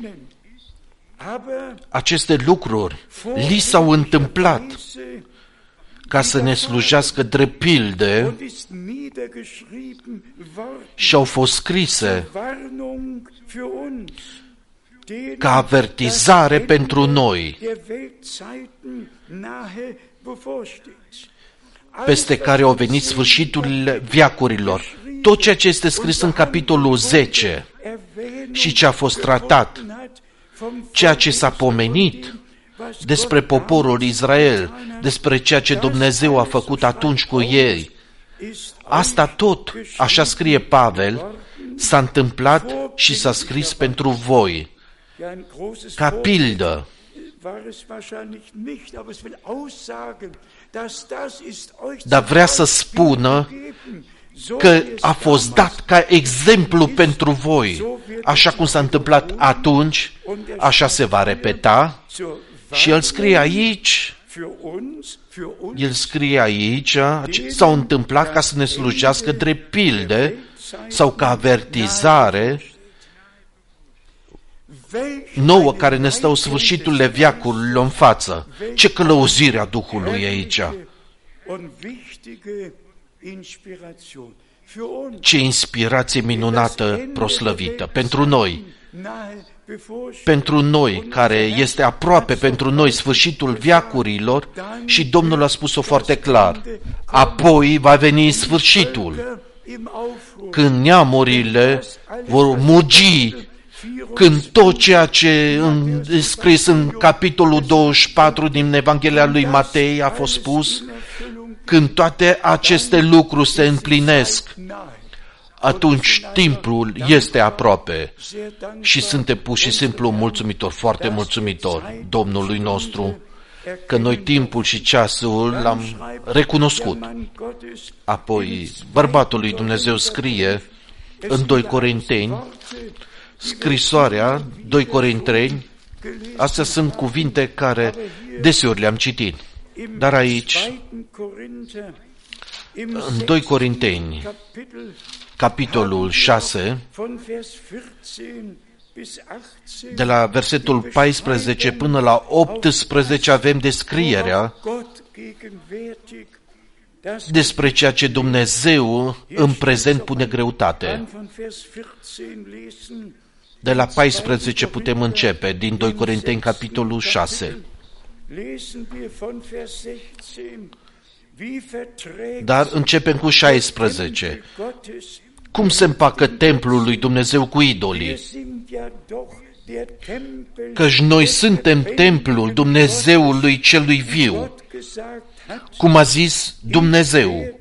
aceste lucruri li s-au întâmplat ca să ne slujească drept pilde și au fost scrise ca avertizare pentru noi, peste care au venit sfârșiturile veacurilor. Tot ceea ce este scris în capitolul 10 și ce a fost tratat, ceea ce s-a pomenit despre poporul Israel, despre ceea ce Dumnezeu a făcut atunci cu ei. Asta tot, așa scrie Pavel, s-a întâmplat și s-a scris pentru voi, ca pildă. Dar vrea să spună că a fost dat ca exemplu pentru voi. Așa cum s-a întâmplat atunci, așa se va repeta. Și el scrie aici, s-au întâmplat ca să ne slujească drept pilde sau ca avertizare nouă care ne stau sfârșiturile veacurilor în față. Ce călăuzire a Duhului aici! Ce inspirație minunată proslăvită pentru noi care este aproape pentru noi sfârșitul veacurilor și Domnul a spus-o foarte clar. Apoi va veni sfârșitul, când neamurile vor mugi, când tot ceea ce e scris în capitolul 24 din Evanghelia lui Matei a fost spus, când toate aceste lucruri se împlinesc, atunci timpul este aproape și suntem pur și simplu mulțumitori, foarte mulțumitori Domnului nostru, că noi timpul și ceasul l-am recunoscut. Apoi, bărbatul lui Dumnezeu scrie în 2 Corinteni, scrisoarea 2 Corinteni, astea sunt cuvinte care deseori le-am citit. Dar aici, în 2 Corinteni, capitolul 6, de la versetul 14 până la 18 avem descrierea despre ceea ce Dumnezeu în prezent pune greutate. De la 14 putem începe, din 2 Corinteni, capitolul 6. Dar începem cu 16. Cum se împacă templul lui Dumnezeu cu idolii? Căci noi suntem templul Dumnezeului celui viu, cum a zis Dumnezeu.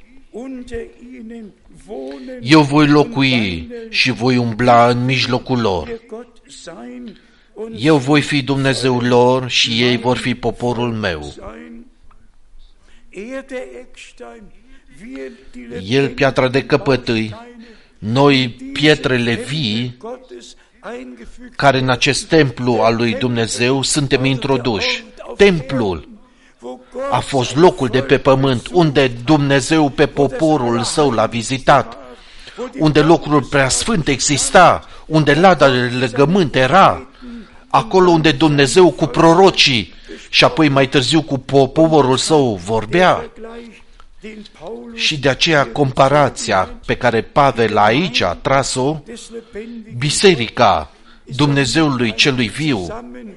Eu voi locui și voi umbla în mijlocul lor. Eu voi fi Dumnezeul lor și ei vor fi poporul meu. El piatra de căpătâi, noi pietrele vii, care în acest templu al lui Dumnezeu suntem introduși. Templul a fost locul de pe pământ unde Dumnezeu pe poporul său l-a vizitat, unde locul preasfânt exista, unde lada de legământ era, acolo unde Dumnezeu cu prorocii și apoi mai târziu cu poporul său vorbea. Și de aceea comparația pe care Pavel aici a tras-o, biserica Dumnezeului celui viu,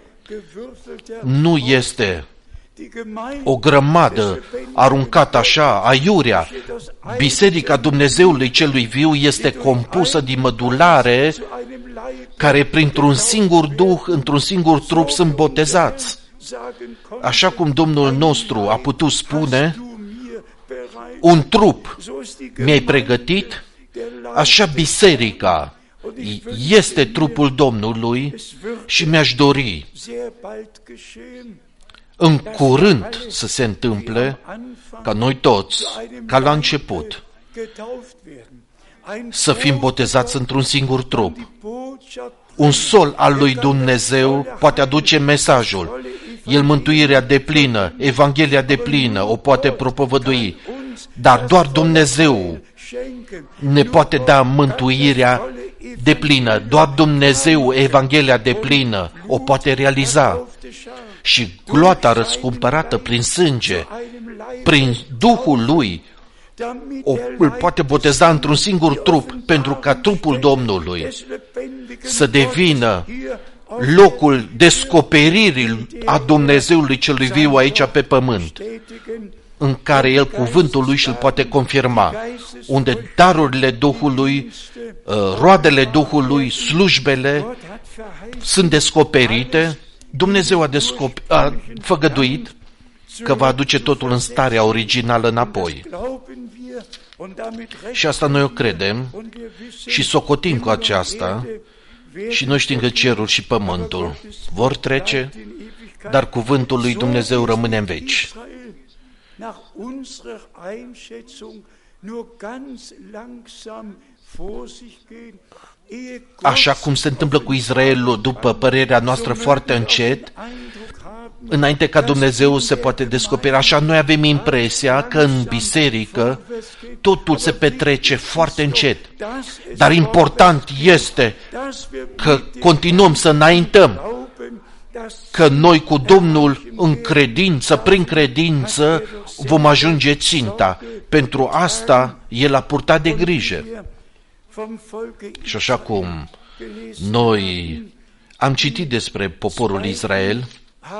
nu este o grămadă aruncată așa, aiurea. Biserica Dumnezeului celui viu este compusă din mădulare care printr-un singur duh, într-un singur trup sunt botezați. Așa cum Domnul nostru a putut spune, un trup mi-ai pregătit, așa biserica este trupul Domnului și mi-aș dori în curând să se întâmple ca noi toți, ca la început, să fim botezați într-un singur trup. Un sol al lui Dumnezeu poate aduce mesajul. El mântuirea deplină, Evanghelia deplină, o poate propovădui. Dar doar Dumnezeu ne poate da mântuirea deplină. Doar Dumnezeu, Evanghelia deplină, o poate realiza. Și gloata răscumpărată prin sânge, prin Duhul Lui, îl poate boteza într-un singur trup, pentru ca trupul Domnului să devină locul descoperirii a Dumnezeului celui viu aici pe pământ, în care El cuvântul Lui și-l poate confirma, unde darurile Duhului, roadele Duhului, slujbele sunt descoperite. Dumnezeu a făgăduit că va aduce totul în starea originală înapoi. Și asta noi o credem și socotim cu aceasta și noi știm că cerul și pământul vor trece, dar cuvântul lui Dumnezeu rămâne în veci. Așa cum se întâmplă cu Israelul, după părerea noastră, foarte încet, înainte ca Dumnezeu se poate descoperi. Așa noi avem impresia că în biserică totul se petrece foarte încet. Dar important este că continuăm să înaintăm, că noi cu Domnul în credință, prin credință, vom ajunge ținta. Pentru asta El a purtat de grijă. Și așa cum noi am citit despre poporul Israel,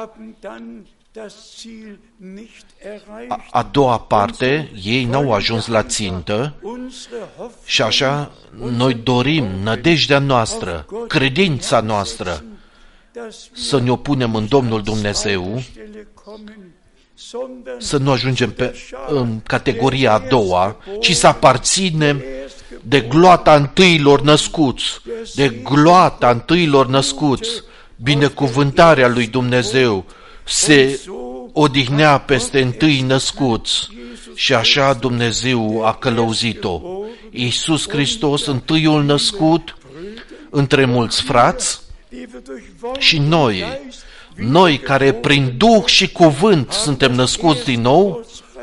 a doua parte, ei n-au ajuns la țintă și așa noi dorim, nădejdea noastră, credința noastră, să ne opunem în Domnul Dumnezeu, să nu ajungem în categoria a doua, ci să aparținem de gloata întâilor născuți, de gloata întâilor născuți. Binecuvântarea lui Dumnezeu se odihnea peste întâi născuți și așa Dumnezeu a călăuzit-o. Iisus Hristos, întâiul născut între mulți frați, și noi care prin Duh și Cuvânt suntem născuți din nou,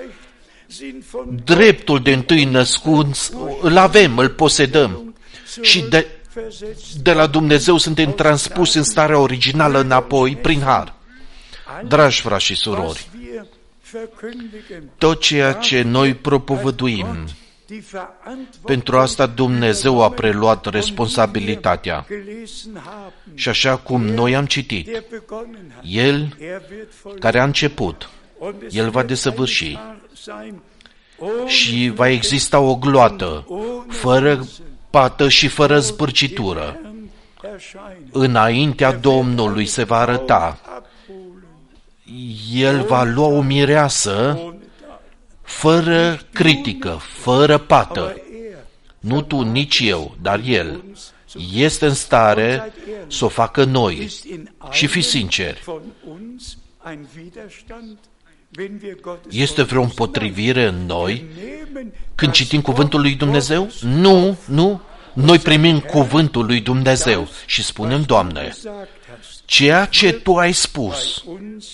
dreptul de întâi născuți îl avem, îl posedăm și de la Dumnezeu suntem transpuși în starea originală înapoi prin har. Dragi frați și surori, tot ceea ce noi propovăduim, pentru asta Dumnezeu a preluat responsabilitatea. Și așa cum noi am citit, El care a început, El va desăvârși și va exista o gloată, fără pată și fără zbârcitură. Înaintea Domnului se va arăta. El va lua o mireasă fără critică, fără pată. Nu tu, nici eu, dar El este în stare să o facă noi. Și fi sinceri, este vreo împotrivire în noi când citim cuvântul lui Dumnezeu? Nu. Noi primim cuvântul lui Dumnezeu și spunem, Doamne, ceea ce Tu ai spus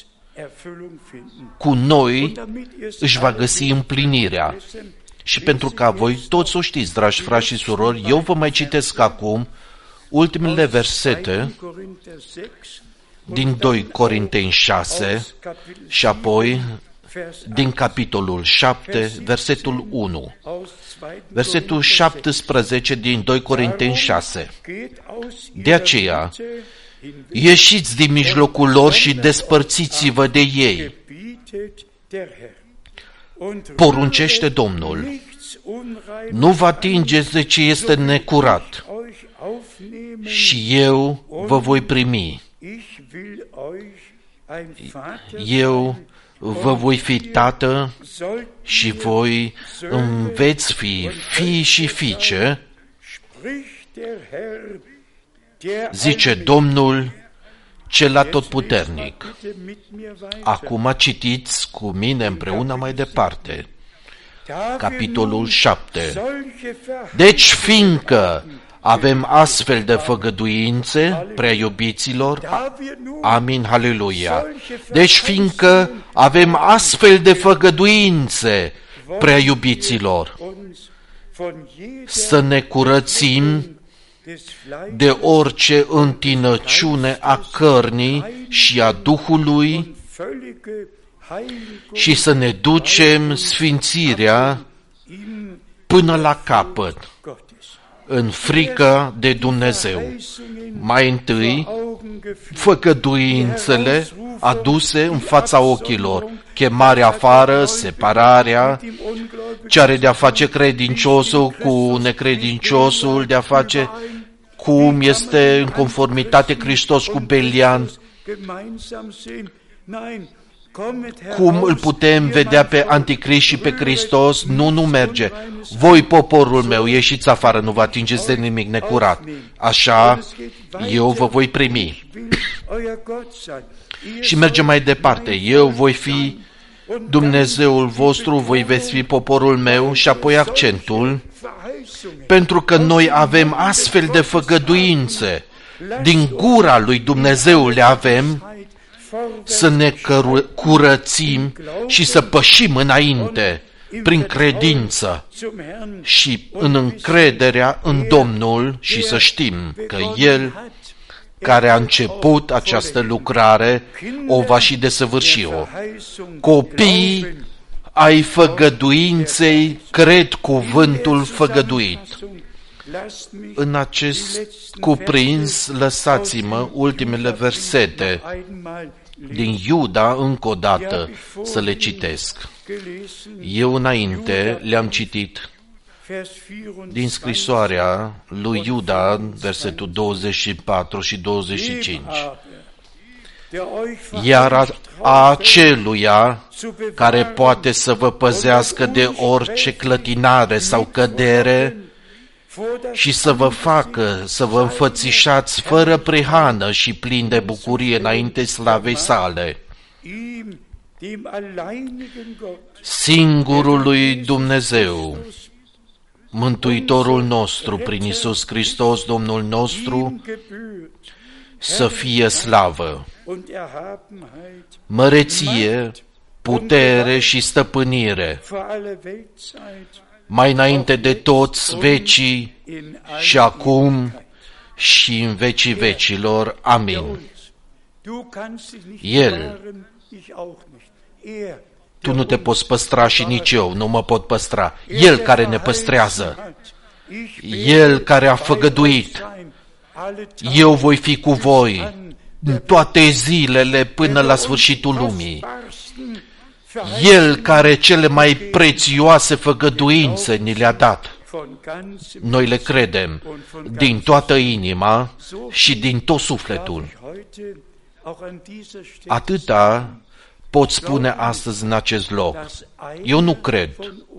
cu noi își va găsi împlinirea. Și pentru ca voi toți o știți, dragi frați și surori, eu vă mai citesc acum ultimele versete din 2 Corinteni 6 și apoi din capitolul 7, versetul 1. Versetul 17 din 2 Corinteni 6. De aceea, ieșiți din mijlocul lor și despărțiți-vă de ei. Poruncește Domnul. Nu vă atingeți de ce este necurat și eu vă voi primi. Eu vă voi fi tată și voi îmi veți fi fii și fiice, zice Domnul cel atotputernic. Acum citiți cu mine împreună mai departe. Capitolul 7. Deci, fiindcă avem astfel de făgăduințe, prea iubiților, amin, haleluia. Deci, fiindcă avem astfel de făgăduințe, prea iubiților, să ne curățim de orice întinăciune a cărnii și a Duhului și să ne ducem sfințirea până la capăt, în frică de Dumnezeu. Mai întâi, făgăduințele aduse în fața ochilor, chemarea afară, separarea, ce are de-a face credinciosul cu necredinciosul, de-a face cum este în conformitate Hristos cu Belian, Cum îl putem vedea pe Anticrist și pe Hristos? Nu merge. Voi, poporul meu, ieșiți afară, nu vă atingeți de nimic necurat. Așa, eu vă voi primi. Și mergem mai departe. Eu voi fi Dumnezeul vostru, voi veți fi poporul meu, și apoi accentul, pentru că noi avem astfel de făgăduințe. Din gura lui Dumnezeu le avem, să ne curățim și să pășim înainte prin credință și în încrederea în Domnul, și să știm că El care a început această lucrare o va și desăvârși-o. Copiii ai făgăduinței cred cuvântul făgăduit. În acest cuprins, lăsați-mă ultimele versete din Iuda încă o dată să le citesc. Eu înainte le-am citit din scrisoarea lui Iuda, versetul 24 și 25. Iar a aceluia care poate să vă păzească de orice clătinare sau cădere și să vă facă să vă înfățișați fără prihană și plin de bucurie înainte slavei sale, singurului Dumnezeu, Mântuitorul nostru, prin Iisus Hristos, Domnul nostru, să fie slavă, măreție, putere și stăpânire, mai înainte de toți vecii și acum și în vecii vecilor. Amin. El, tu nu te poți păstra și nici eu nu mă pot păstra. El care ne păstrează, El care a făgăduit, eu voi fi cu voi în toate zilele până la sfârșitul lumii. El care cele mai prețioase făgăduințe ni le-a dat. Noi le credem din toată inima și din tot sufletul. Atâta pot spune astăzi în acest loc. Eu nu cred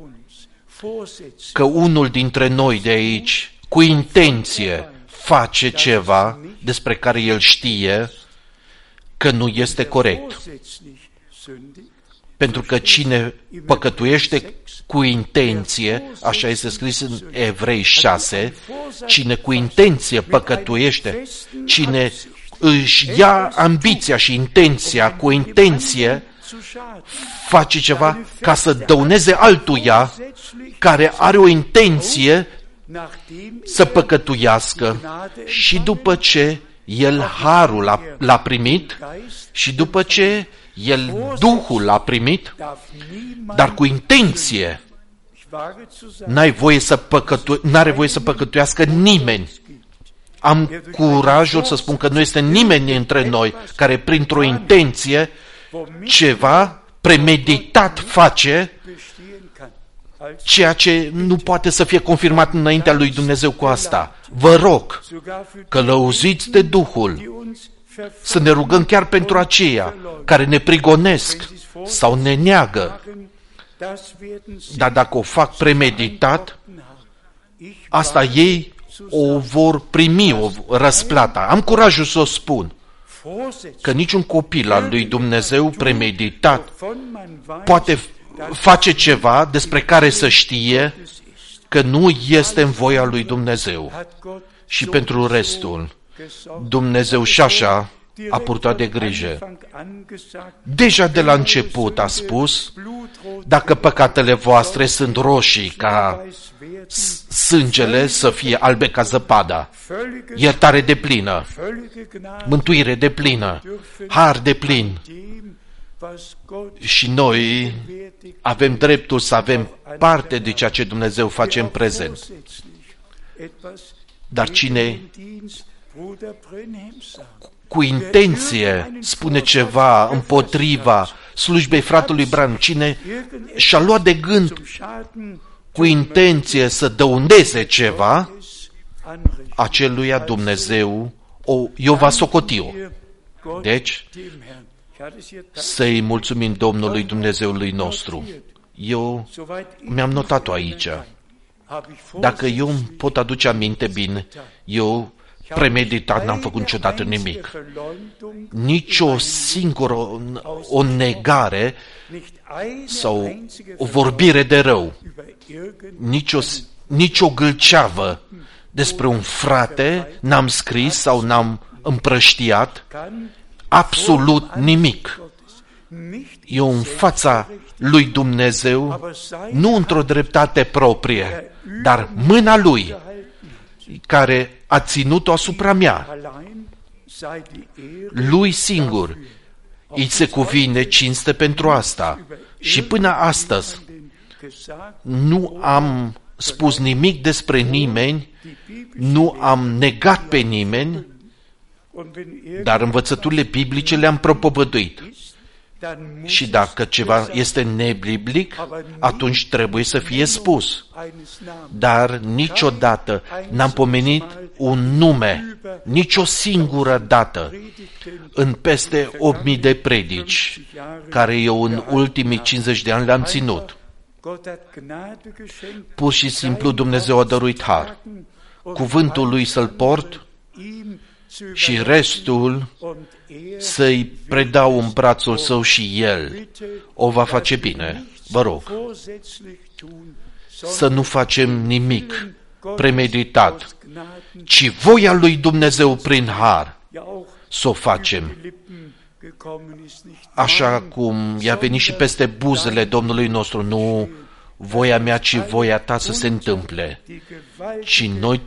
că unul dintre noi de aici, cu intenție, face ceva despre care el știe că nu este corect. Pentru că cine păcătuiește cu intenție, așa este scris în Evrei 6, cine cu intenție păcătuiește, cine își ia ambiția și intenția, cu intenție, face ceva ca să dăuneze altuia care are o intenție să păcătuiască, și după ce el harul l-a primit și după ce el Duhul l-a primit, dar cu intenție, n-are voie să păcătuiască nimeni. Am curajul să spun că nu este nimeni între noi care printr-o intenție ceva premeditat face, ceea ce nu poate să fie confirmat înaintea lui Dumnezeu cu asta. Vă rog, călăuziți de Duhul, să ne rugăm chiar pentru aceia care ne prigonesc sau ne neagă. Dar dacă o fac premeditat, asta ei o vor primi, o răsplata. Am curajul să o spun, că niciun copil al lui Dumnezeu premeditat poate face ceva despre care să știe că nu este în voia lui Dumnezeu. Și pentru restul, Dumnezeu și așa a purtat de grijă. Deja de la început a spus, dacă păcatele voastre sunt roșii ca sângele, să fie albe ca zăpada. Iertare deplină, mântuire deplină, har deplin. Și noi avem dreptul să avem parte de ceea ce Dumnezeu face în prezent. Dar cine cu intenție spune ceva împotriva slujbei fratelui Branham, cine și-a luat de gând cu intenție să dăuneze ceva, aceluia Dumnezeu eu va socoti-o. Deci, să-i mulțumim Domnului Dumnezeului nostru. Eu mi-am notat-o aici. Dacă eu îmi pot aduce aminte bine, eu premeditat n-am făcut niciodată nimic. Nici o singură o negare sau o vorbire de rău. Nici o gâlceavă despre un frate n-am scris sau n-am împrăștiat. Absolut nimic. Eu în fața lui Dumnezeu, nu într-o dreptate proprie, dar mâna lui care a ținut-o asupra mea. Lui singur îi se cuvine cinste pentru asta. Și până astăzi nu am spus nimic despre nimeni, nu am negat pe nimeni, dar învățăturile biblice le-am propovăduit. Și dacă ceva este nebiblic, atunci trebuie să fie spus. Dar niciodată n-am pomenit un nume, nici o singură dată, în peste 8.000 de predici, care eu în ultimii 50 de ani le-am ținut. Pur și simplu Dumnezeu a dăruit har. Cuvântul lui să-l port și restul să-i predau în brațul său și el o va face bine. Vă rog, să nu facem nimic premeditat, ci voia lui Dumnezeu prin har să o facem. Așa cum i-a venit și peste buzele Domnului nostru, nu voia mea, ci voia ta să se întâmple. Și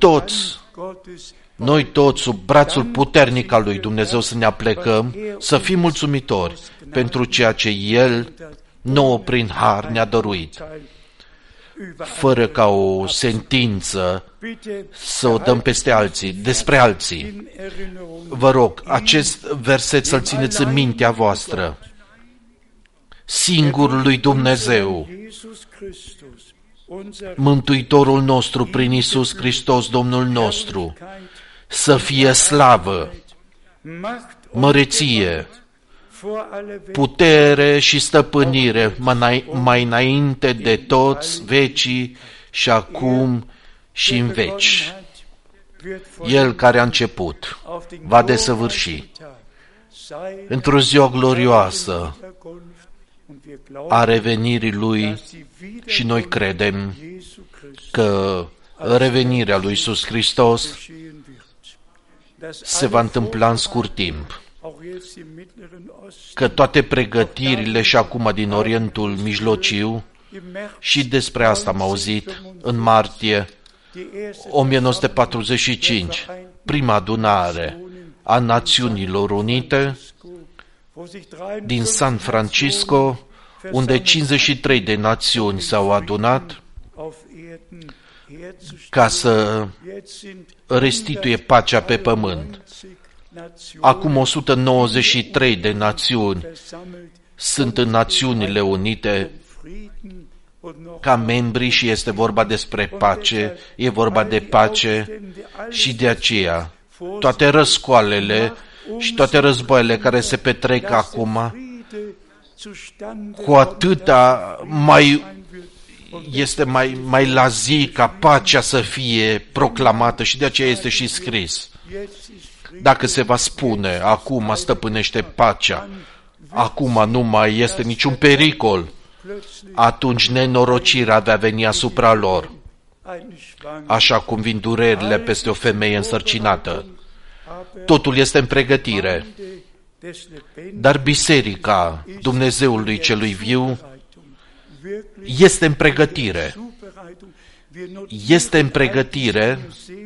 noi toți, sub brațul puternic al lui Dumnezeu să ne aplecăm, să fim mulțumitori pentru ceea ce El nouă prin har ne-a dăruit. Fără ca o sentință să o dăm peste alții, despre alții. Vă rog, acest verset să-l țineți în mintea voastră. Singurul lui Dumnezeu, Mântuitorul nostru prin Iisus Hristos, Domnul nostru, să fie slavă, măreție, putere și stăpânire mai înainte de toți vecii și acum și în veci. El care a început va desăvârși într-o ziua glorioasă a revenirii Lui și noi credem că revenirea lui Iisus Hristos se va întâmpla în scurt timp, că toate pregătirile și acum din Orientul Mijlociu, și despre asta am auzit în martie 1945, prima adunare a Națiunilor Unite din San Francisco, unde 53 de națiuni s-au adunat ca să restituie pacea pe pământ. Acum 193 de națiuni sunt în Națiunile Unite ca membri și este vorba despre pace, e vorba de pace și de aceea toate răscoalele și toate războaiele care se petrec acum, cu atâta este mai la zi ca pacea să fie proclamată și de aceea este și scris. Dacă se va spune, acum stăpânește pacea, acum nu mai este niciun pericol, atunci nenorocirea va veni asupra lor, așa cum vin durerile peste o femeie însărcinată. Totul este în pregătire, dar Biserica Dumnezeului celui viu este în pregătire. Este în pregătire.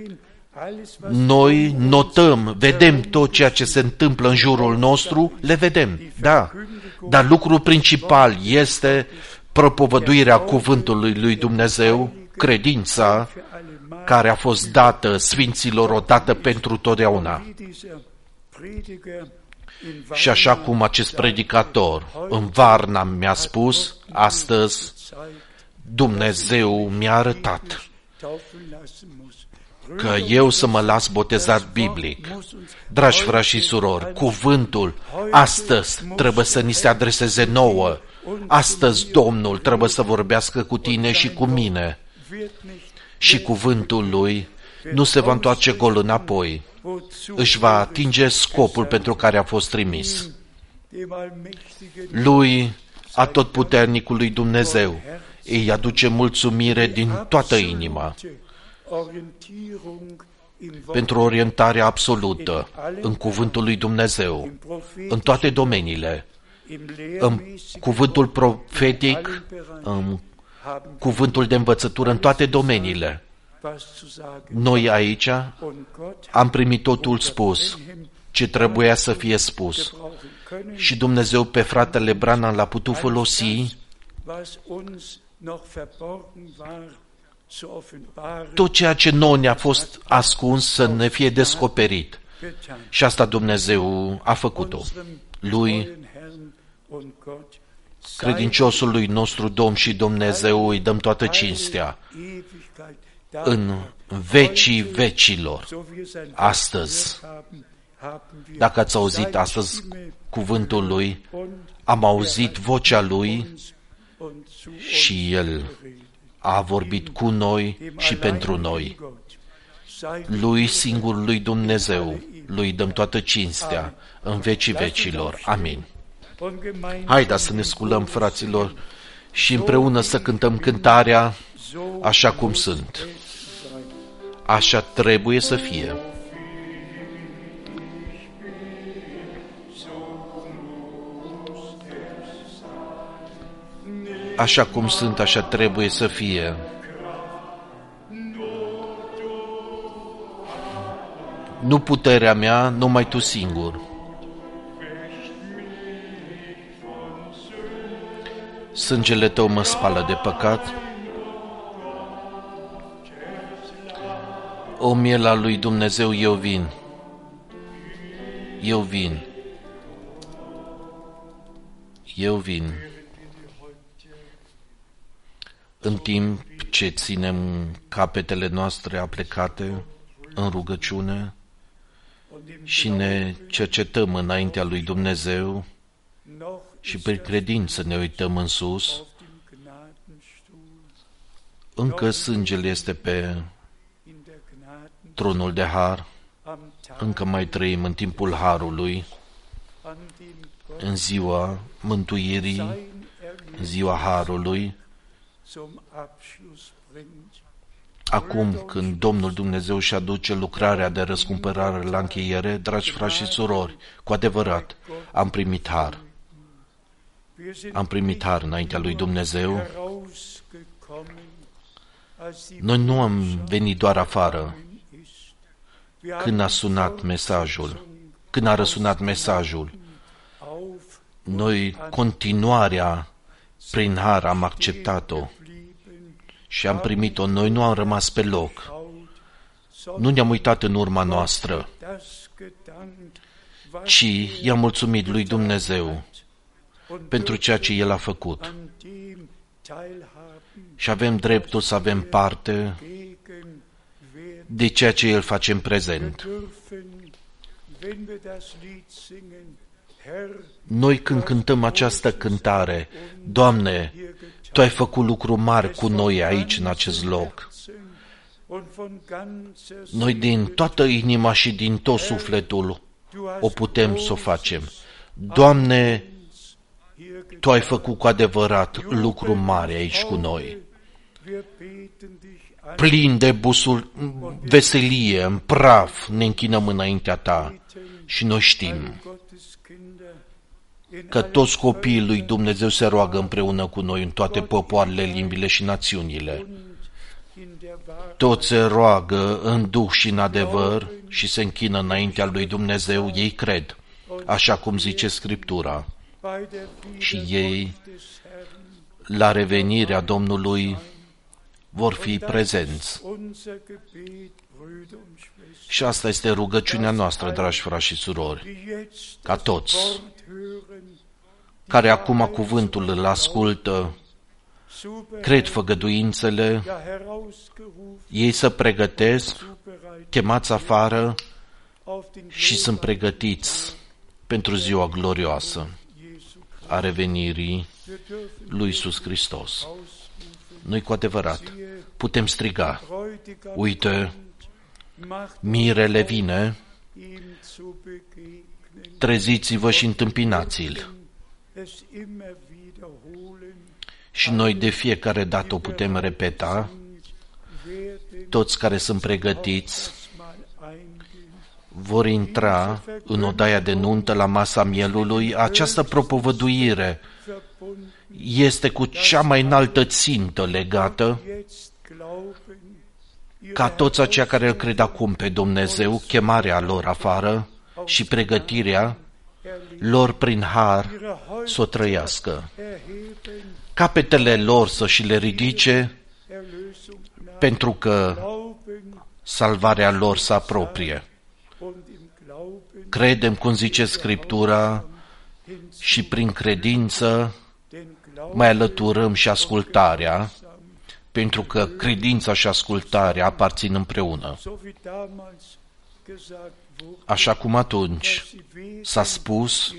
Noi notăm, vedem tot ceea ce se întâmplă în jurul nostru, le vedem, da. Dar lucrul principal este propovăduirea cuvântului lui Dumnezeu, credința care a fost dată sfinților odată pentru totdeauna. Și așa cum acest predicator în Varna mi-a spus, astăzi Dumnezeu mi-a arătat că eu să mă las botezat biblic. Dragi frați și surori, cuvântul astăzi trebuie să ni se adreseze nouă. Astăzi Domnul trebuie să vorbească cu tine și cu mine. Și cuvântul lui nu se va întoarce gol înapoi. Își va atinge scopul pentru care a fost trimis. Lui Atotputernicului Dumnezeu îi aduce mulțumire din toată inima pentru orientarea absolută în cuvântul lui Dumnezeu, în toate domeniile, în cuvântul profetic, în cuvântul de învățătură, în toate domeniile. Noi aici am primit totul spus, ce trebuia să fie spus. Și Dumnezeu pe fratele Branham l-a putut folosi tot ceea ce nouă ne-a fost ascuns să ne fie descoperit. Și asta Dumnezeu a făcut-o. Lui, credinciosului nostru Domn și Dumnezeu, îi dăm toată cinstea în vecii vecilor. Astăzi, dacă ați auzit astăzi cuvântul lui, am auzit vocea lui și el a vorbit cu noi și pentru noi. Lui singurului Dumnezeu, lui dăm toată cinstea în vecii vecilor. Amin. Haideți să ne sculăm, fraților, și împreună să cântăm cântarea Așa cum sunt. Așa trebuie să fie. Așa cum sunt, așa trebuie să fie. Nu puterea mea, numai tu singur. Sângele tău mă spală de păcat. O miela lui Dumnezeu, eu vin. Eu vin. Eu vin. În timp ce ținem capetele noastre aplecate în rugăciune și ne cercetăm înaintea lui Dumnezeu și pe credință ne uităm în sus, încă sângele este pe tronul de har, încă mai trăim în timpul harului, în ziua mântuirii, în ziua harului, acum când Domnul Dumnezeu și aduce lucrarea de răscumpărare la încheiere, dragi frați și surori, cu adevărat, am primit har. Am primit har înaintea lui Dumnezeu. Noi nu am venit doar afară când a sunat mesajul, când a răsunat mesajul. Noi continuarea prin har am acceptat-o și am primit-o. Noi nu am rămas pe loc. Nu ne-am uitat în urma noastră, ci i-am mulțumit lui Dumnezeu pentru ceea ce El a făcut. Și avem dreptul să avem parte de ceea ce El face în prezent. Noi când cântăm această cântare, Doamne, Tu ai făcut lucruri mari cu noi aici, în acest loc. Noi din toată inima și din tot sufletul o putem să o facem. Doamne, Tu ai făcut cu adevărat lucruri mari aici cu noi. Plin de veselie, în praf, ne închinăm înaintea Ta și noi știm că toți copiii lui Dumnezeu se roagă împreună cu noi în toate popoarele, limbile și națiunile. Toți se roagă în duh și în adevăr și se închină înaintea lui Dumnezeu, ei cred, așa cum zice Scriptura. Și ei, la revenirea Domnului, vor fi prezenți. Și asta este rugăciunea noastră, dragi frați și surori, ca toți care acum cuvântul îl ascultă, cred făgăduințele, ei se pregătesc, chemați afară și sunt pregătiți pentru ziua glorioasă a revenirii lui Iisus Hristos. Noi cu adevărat putem striga, uite, mirele vine, treziți-vă și întâmpinați-l. Și noi de fiecare dată o putem repeta, toți care sunt pregătiți vor intra în odaia de nuntă la masa mielului. Această propovăduire este cu cea mai înaltă țintă legată, ca toți aceia care îl cred acum pe Dumnezeu, chemarea lor afară și pregătirea lor prin har să o trăiască. Capetele lor să și le ridice, pentru că salvarea lor se apropie. Credem, cum zice Scriptura, și prin credință mai alăturăm și ascultarea, pentru că credința și ascultarea aparțin împreună. Așa cum atunci s-a spus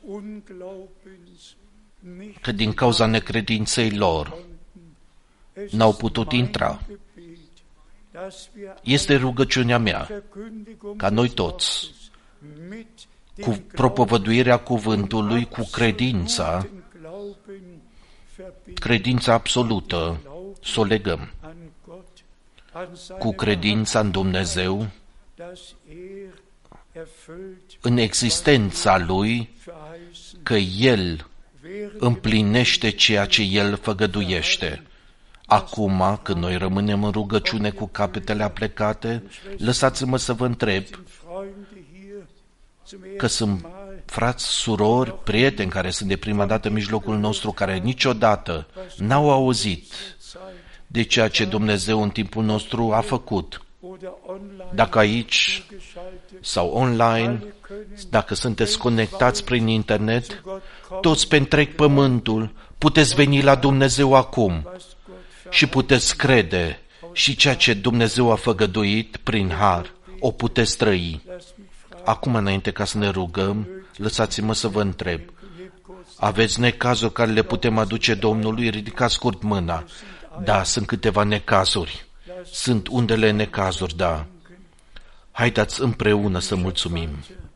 că din cauza necredinței lor n-au putut intra. Este rugăciunea mea ca noi toți, cu propovăduirea cuvântului, cu credința absolută, să o legăm cu credința în Dumnezeu, în existența Lui, că El împlinește ceea ce El făgăduiește. Acum, când noi rămânem în rugăciune cu capetele aplecate, lăsați-mă să vă întreb, că sunt frați, surori, prieteni care sunt de prima dată în mijlocul nostru, care niciodată n-au auzit de ceea ce Dumnezeu în timpul nostru a făcut. Dacă aici sau online, dacă sunteți conectați prin internet, toți pe întreg pământul, puteți veni la Dumnezeu acum și puteți crede și ceea ce Dumnezeu a făgăduit prin har, o puteți trăi. Acum, înainte ca să ne rugăm, lăsați-mă să vă întreb. Aveți necazuri care le putem aduce Domnului? Ridicați scurt mâna. Da, sunt câteva necazuri. Sunt undele necazuri, da. Haideți împreună să mulțumim.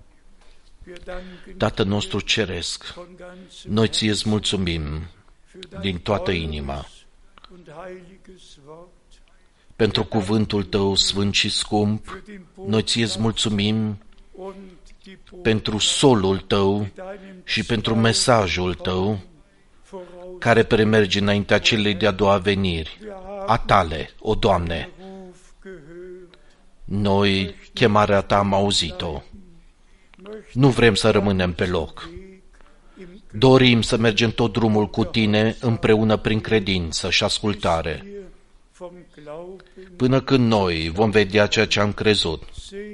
Tatăl nostru ceresc, noi ție-ți mulțumim din toată inima pentru cuvântul tău sfânt și scump. Noi ție-ți mulțumim pentru solul tău și pentru mesajul tău care premerge înaintea celei de-a doua veniri a tale, o Doamne. Noi chemarea ta am auzit-o. Nu vrem să rămânem pe loc. Dorim să mergem tot drumul cu tine împreună prin credință și ascultare, până când noi vom vedea ceea ce am crezut.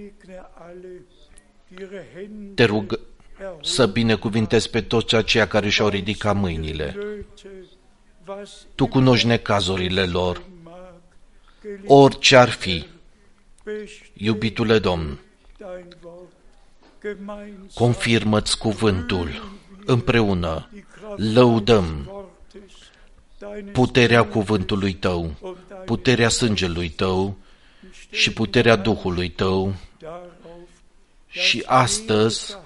Te rug să binecuvintezi pe toți aceia care și-au ridicat mâinile. Tu cunoști necazurile lor, orice ar fi. Iubitule Domn, confirmă-ți cuvântul, împreună lăudăm puterea cuvântului tău, puterea sângelui tău și puterea Duhului tău. Și astăzi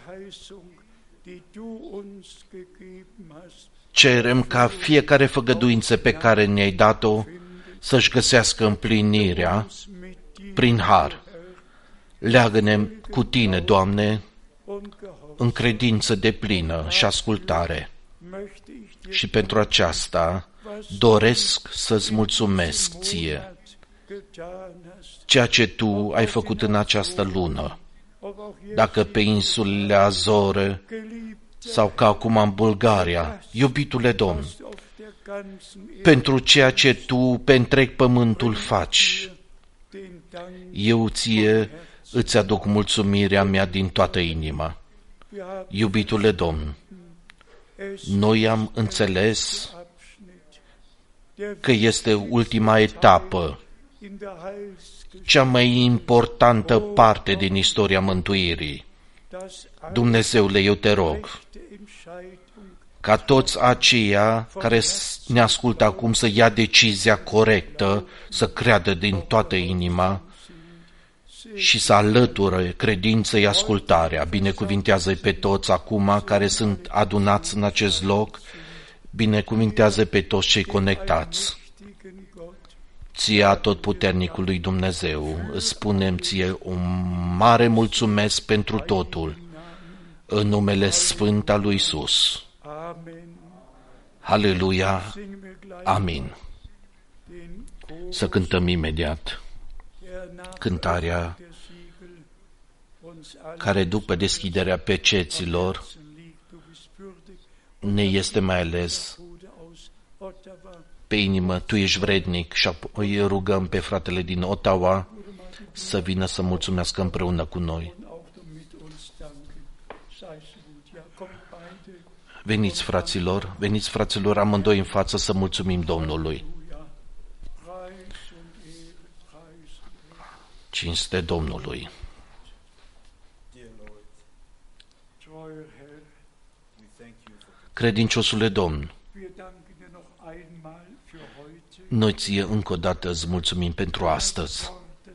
cerem ca fiecare făgăduință pe care ne-ai dat-o să-și găsească împlinirea prin har. Leagă-ne cu tine, Doamne, în credință deplină și ascultare. Și pentru aceasta doresc să-ți mulțumesc ție ceea ce tu ai făcut în această lună. Dacă pe insulele Azore sau ca acum în Bulgaria, iubitule Domn, pentru ceea ce tu pe întreg pământul faci, eu ție îți aduc mulțumirea mea din toată inima. Iubitule Domn, noi am înțeles că este ultima etapă, cea mai importantă parte din istoria mântuirii. Dumnezeule, eu te rog ca toți aceia care ne ascultă acum să ia decizia corectă, să creadă din toată inima și să alătură credință-i ascultarea. Binecuvintează-i pe toți acum care sunt adunați în acest loc, binecuvintează pe toți cei conectați. Ție, atotputernicului Dumnezeu, îți spunem ție un mare mulțumesc pentru totul, în numele sfânt al lui Iisus. Haleluia! Amin! Să cântăm imediat cântarea care după deschiderea peceților ne este mai ales pe inimă, tu ești vrednic, și apoi rugăm pe fratele din Ottawa să vină să mulțumească împreună cu noi. Veniți, fraților, amândoi în față să mulțumim Domnului. Cinste Domnului. Credinciosule Domn, noi ție încă o dată îți mulțumim pentru astăzi,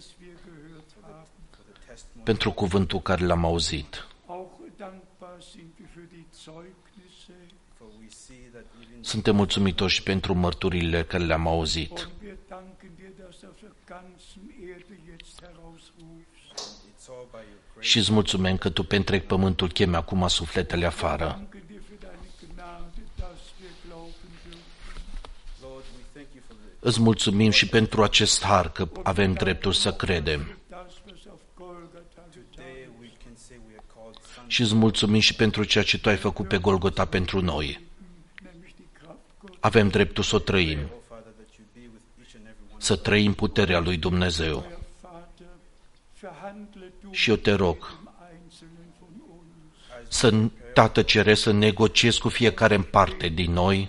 pentru cuvântul care l-am auzit. Suntem mulțumitori și pentru mărturile care le-am auzit. Și îți mulțumim că tu pe întreg pământul chemi acum sufletele afară. Îți mulțumim și pentru acest har că avem dreptul să credem. Și îți mulțumim și pentru ceea ce tu ai făcut pe Golgota pentru noi. Avem dreptul să o trăim. Să trăim puterea lui Dumnezeu. Și eu te rog, Tată Ceresc, să negociezi cu fiecare în parte din noi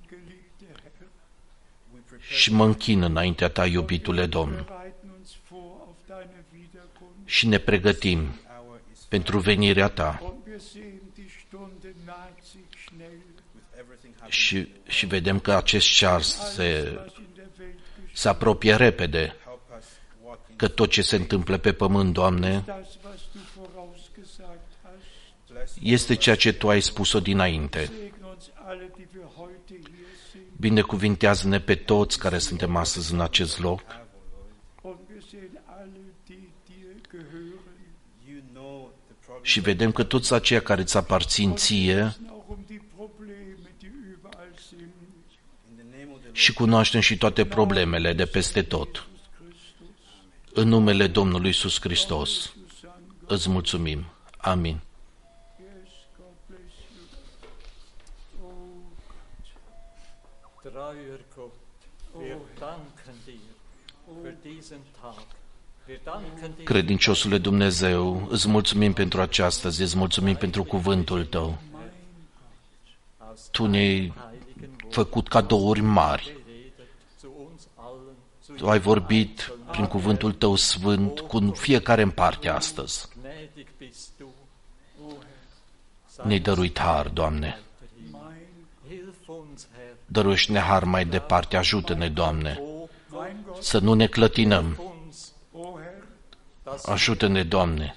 și mă închin înaintea ta, iubitule Domn. Și ne pregătim pentru venirea ta. Și vedem că acest ceas se apropie repede, că tot ce se întâmplă pe pământ, Doamne, este ceea ce Tu ai spus-o dinainte. Binecuvintează-ne pe toți care suntem astăzi în acest loc și vedem că toți aceia care îți aparțin ție și cunoaștem și toate problemele de peste tot. În numele Domnului Iisus Hristos îți mulțumim. Amin. Credinciosule Dumnezeu, îți mulțumim pentru această zi, îți mulțumim pentru cuvântul Tău. Tu ne-ai făcut cadouri mari. Tu ai vorbit prin cuvântul Tău sfânt cu fiecare în parte astăzi. Ne-ai dăruit har, Doamne. Dăruiește-ne har mai departe, ajută-ne, Doamne, să nu ne clătinăm. Ajută-ne, Doamne,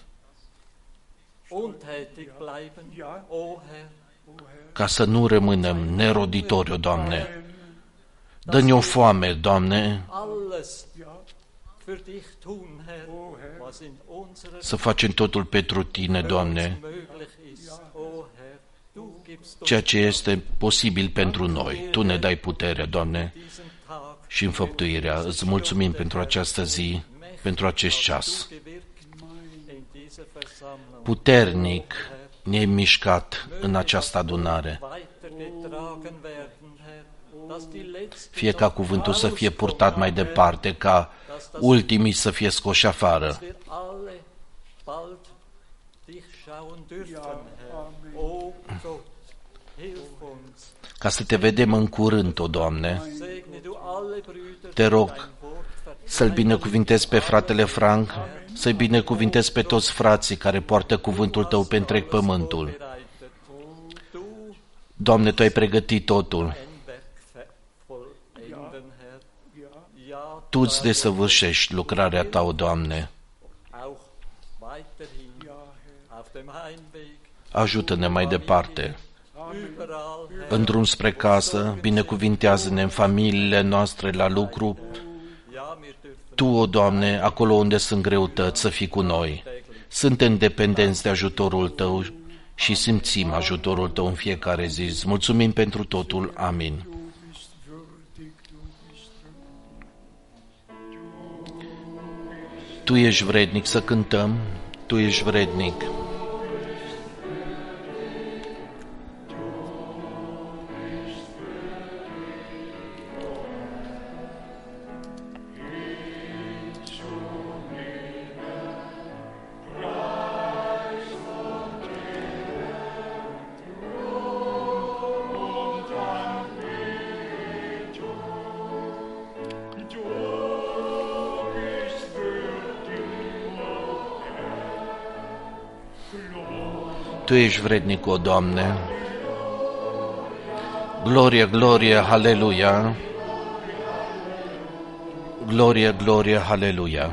ca să nu rămânem neroditori, Doamne. Dă-ne o foame, Doamne, să facem totul pentru Tine, Doamne, ceea ce este posibil pentru noi. Tu ne dai putere, Doamne, și înfăptuirea. Îți mulțumim pentru această zi, pentru acest ceas. Puternic ne-ai mișcat în această adunare. Fie ca cuvântul să fie purtat mai departe, ca ultimii să fie scoși afară. Ca să Te vedem în curând, o Doamne, Te rog să-l binecuvintezi pe fratele Frank, să-i binecuvintezi pe toți frații care poartă cuvântul Tău pe întreg pământul. Doamne, Tu ai pregătit totul. Tu îți desăvârșești lucrarea Ta, o Doamne. Ajută-ne mai departe. În drum spre casă, binecuvintează-ne în familiile noastre, la lucru. Tu, o Doamne, acolo unde sunt greutăți, să fii cu noi. Suntem dependenți de ajutorul Tău și simțim ajutorul Tău în fiecare zi. Îți mulțumim pentru totul. Amin. Tu ești vrednic să cântăm, Tu ești vrednic. Tu ești vrednic, o Doamne. Glorie, glorie, haleluia. Glorie, glorie, haleluia.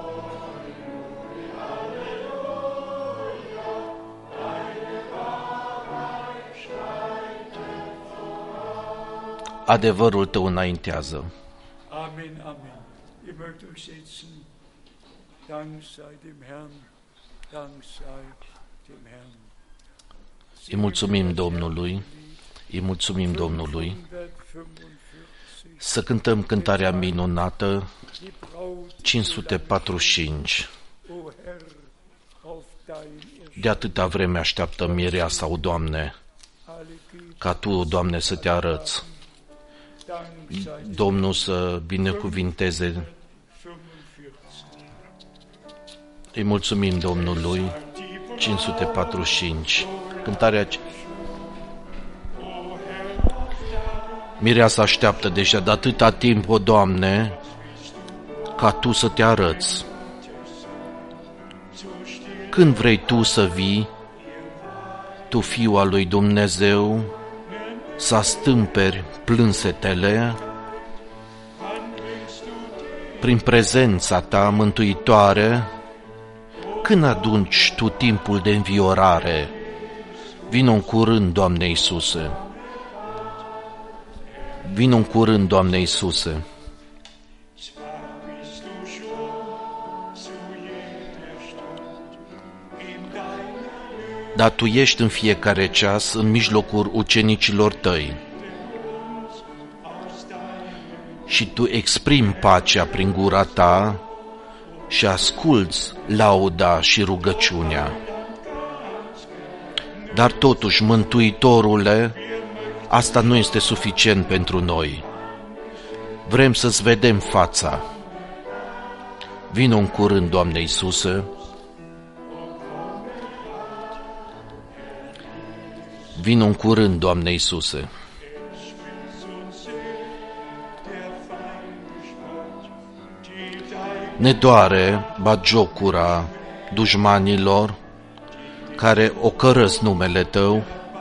Adevărul Tău înaintează. Amen, amen. Ihr mögt euch setzen. Dank sei dem Herrn. Dank sei dem Herrn. Îi mulțumim Domnului. Îi mulțumim Domnului. Să cântăm cântarea minunată 545. De atâta vreme așteaptă mireasa, o Doamne, ca Tu, o Doamne, să Te arăți. Domnul să binecuvinteze. Îi mulțumim Domnului. 545. Cântarea. Mireasa așteaptă deja de atâta timp, o Doamne, ca Tu să Te arăți. Când vrei Tu să vii, Tu, Fiul al lui Dumnezeu, să astâmperi plânsetele, prin prezența Ta mântuitoare, când adunci Tu timpul de înviorare, vino în curând, Doamne Iisuse. Vino în curând, Doamne Iisuse. Dar Tu ești în fiecare ceas în mijlocul ucenicilor Tăi și Tu exprimi pacea prin gura Ta și asculți lauda și rugăciunea. Dar totuși, Mântuitorule, asta nu este suficient pentru noi. Vrem să-ți vedem fața. Vino în curând, Doamne Iisuse. Vino în curând, Doamne Iisuse. Ne doare batjocura dușmanilor care ocărăsc numele Tău,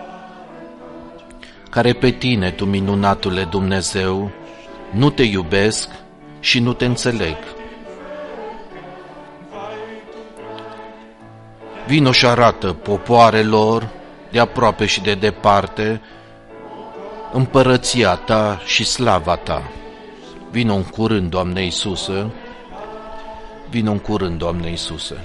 care pe Tine, Tu, minunatule Dumnezeu, nu Te iubesc și nu Te înțeleg. Vino și arată popoarelor de aproape și de departe împărăția Ta și slava Ta. Vino în curând, Doamne Iisuse. Vino în curând, Doamne Iisuse.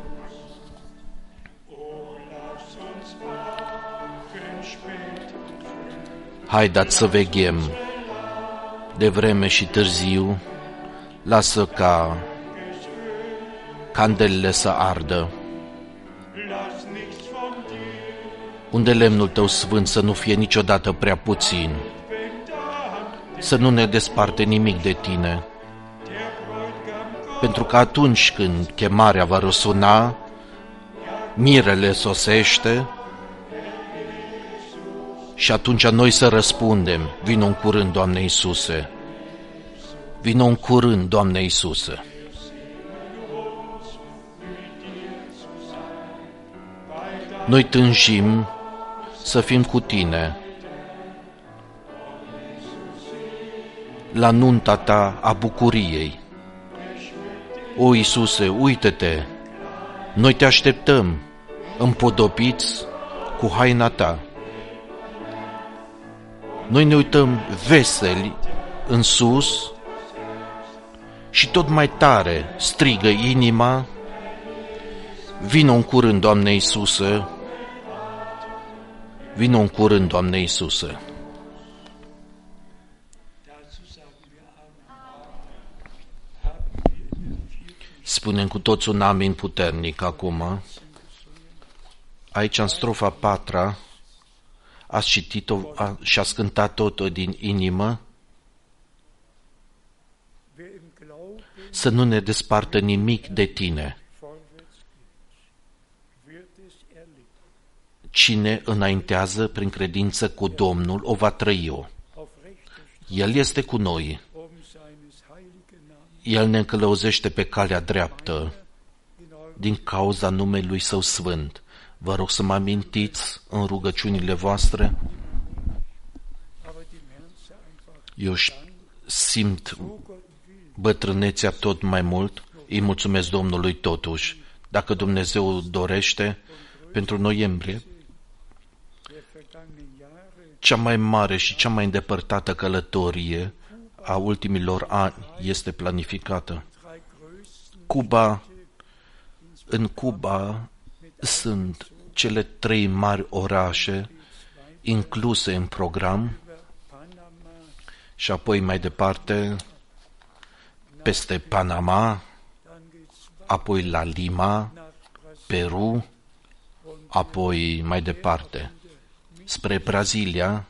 Haideți să veghem de vreme și târziu, lasă ca candelele să ardă. Unde lemnul Tău sfânt să nu fie niciodată prea puțin, să nu ne desparte nimic de Tine, pentru că atunci când chemarea va răsuna, mirele sosește și atunci noi să răspundem, vino în curând, Doamne Iisuse. Vino în curând, Doamne Iisuse. Noi tânjim să fim cu Tine la nunta Ta a bucuriei. O, Iisuse, uită-te, noi Te așteptăm, împodobiți cu haina Ta. Noi ne uităm veseli în sus și tot mai tare strigă inima: vino în curând, Doamne Iisuse, vino în curând, Doamne Iisuse. Spunem cu toți un amin puternic acum. Aici, în strofa 4, ați citit-o și ați cântat tot din inimă. Să nu ne despartă nimic de Tine. Cine înaintează prin credință cu Domnul, o va trăi-o. El este cu noi. El ne încălăuzește pe calea dreaptă din cauza numelui Său sfânt. Vă rog să mă amintiți în rugăciunile voastre. Eu simt bătrânețea tot mai mult. Îi mulțumesc Domnului totuși. Dacă Dumnezeu dorește, pentru noiembrie, cea mai mare și cea mai îndepărtată călătorie a ultimilor ani este planificată. În Cuba sunt cele 3 mari orașe incluse în program și apoi mai departe peste Panama, apoi la Lima, Peru, apoi mai departe spre Brazilia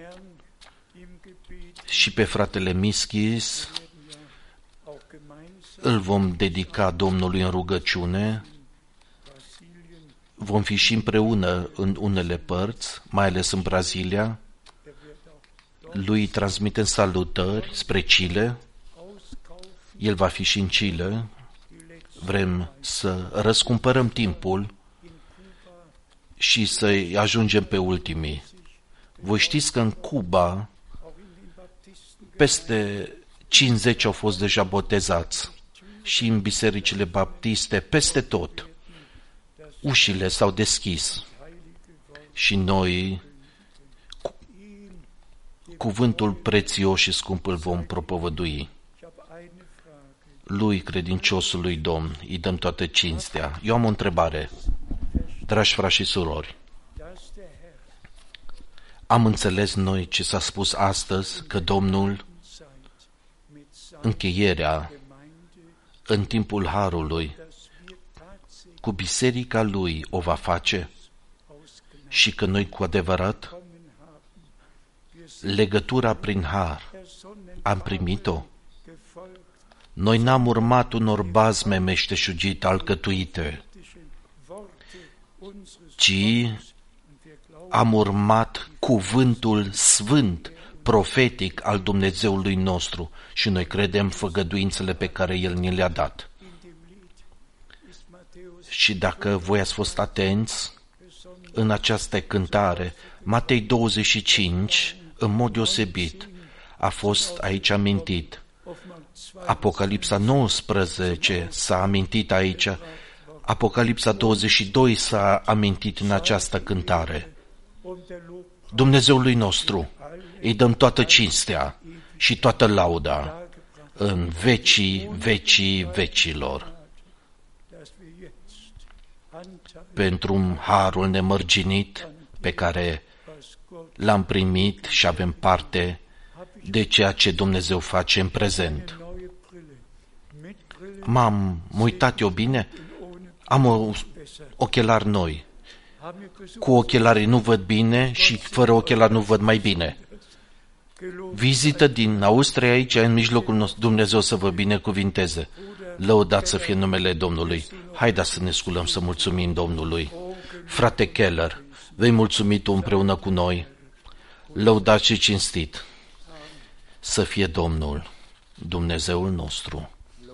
și pe fratele Mischis îl vom dedica Domnului în rugăciune. Vom fi și împreună în unele părți, mai ales în Brazilia. Lui transmitem salutări spre Chile. El va fi și în Chile. Vrem să răscumpărăm timpul și să-i ajungem pe ultimii. Voi știți că în Cuba peste 50 au fost deja botezați și în bisericile baptiste, peste tot. Ușile s-au deschis și noi cuvântul prețios și scump îl vom propovădui. Lui, credinciosului Domn, îi dăm toată cinstea. Eu am o întrebare, dragi frați și surori. Am înțeles noi ce s-a spus astăzi, că Domnul, încheierea în timpul Harului, cu biserica Lui o va face și că noi cu adevărat legătura prin Har am primit-o? Noi n-am urmat unor bazme meșteșugite alcătuite, ci am urmat cuvântul sfânt, profetic al Dumnezeului nostru și noi credem făgăduințele pe care El ni le-a dat. Și dacă voi ați fost atenți, în această cântare, Matei 25, în mod deosebit, a fost aici amintit. Apocalipsa 19 s-a amintit aici, Apocalipsa 22 s-a amintit în această cântare. Dumnezeului nostru, îi dăm toată cinstea și toată lauda în vecii vecilor. Pentru harul nemărginit pe care l-am primit și avem parte de ceea ce Dumnezeu face în prezent. M-am uitat eu bine? Am ochelari noi. Cu ochelarii nu văd bine și fără ochelari nu văd mai bine. Vizită din Austria aici, în mijlocul nostru. Dumnezeu să vă binecuvinteze. Lăudat să fie numele Domnului. Haideți să ne sculăm să mulțumim Domnului. Frate Keller, vei mulțumi tu împreună cu noi. Lăudat și cinstit să fie Domnul. Dumnezeul nostru.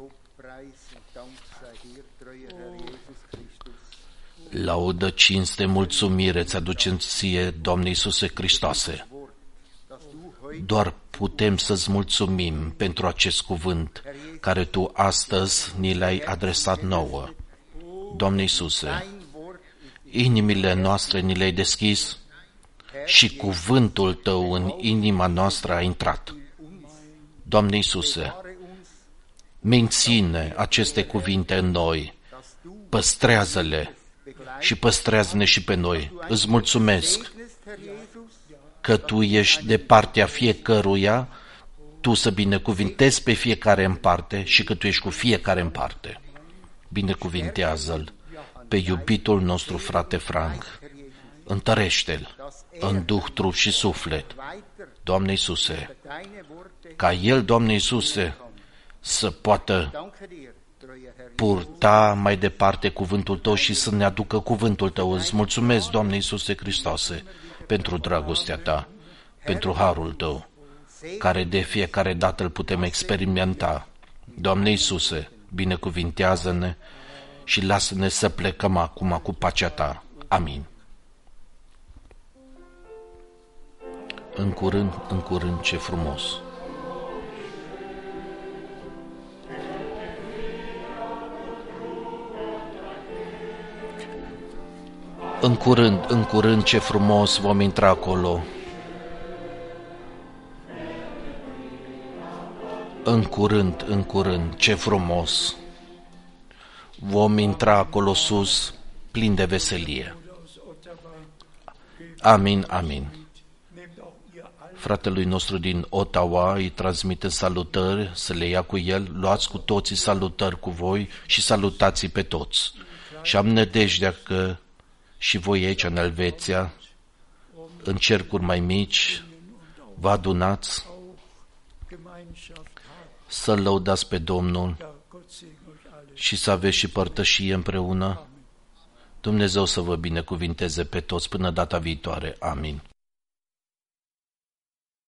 Laudă, cinste, mulțumire ți aducem ție, Doamne Iisuse Hristoase. Doar putem să-ți mulțumim pentru acest cuvânt care Tu astăzi ni l-ai adresat nouă. Doamne Iisuse, inimile noastre ni le-ai deschis și cuvântul Tău în inima noastră a intrat. Doamne Iisuse, menține aceste cuvinte în noi, păstrează-le și păstrează-ne și pe noi. Îți mulțumesc că Tu ești de partea fiecăruia, Tu să binecuvintezi pe fiecare în parte și că Tu ești cu fiecare în parte. Binecuvintează-l pe iubitul nostru frate Frank, întărește-l în duh, trup și suflet, Doamne Iisuse, ca el, Doamne Iisuse, să poată purta mai departe cuvântul Tău și să ne aducă cuvântul Tău. Îți mulțumesc, Doamne Iisuse Hristoase, pentru dragostea Ta, pentru harul Tău, care de fiecare dată îl putem experimenta. Doamne Iisuse, binecuvintează-ne și lasă-ne să plecăm acum cu pacea Ta. Amin. În curând, ce frumos! În curând, ce frumos vom intra acolo. În curând, ce frumos. Vom intra acolo sus, plin de veselie. Amin, amin. Fratelui nostru din Ottawa îi transmite salutări, să le ia cu el, luați cu toții salutări cu voi și salutați pe toți. Și am nădejdea că și voi aici în Elveția, în cercuri mai mici, vă adunați să-L lăudați pe Domnul și să aveți și părtășie împreună. Dumnezeu să vă binecuvinteze pe toți până data viitoare. Amin.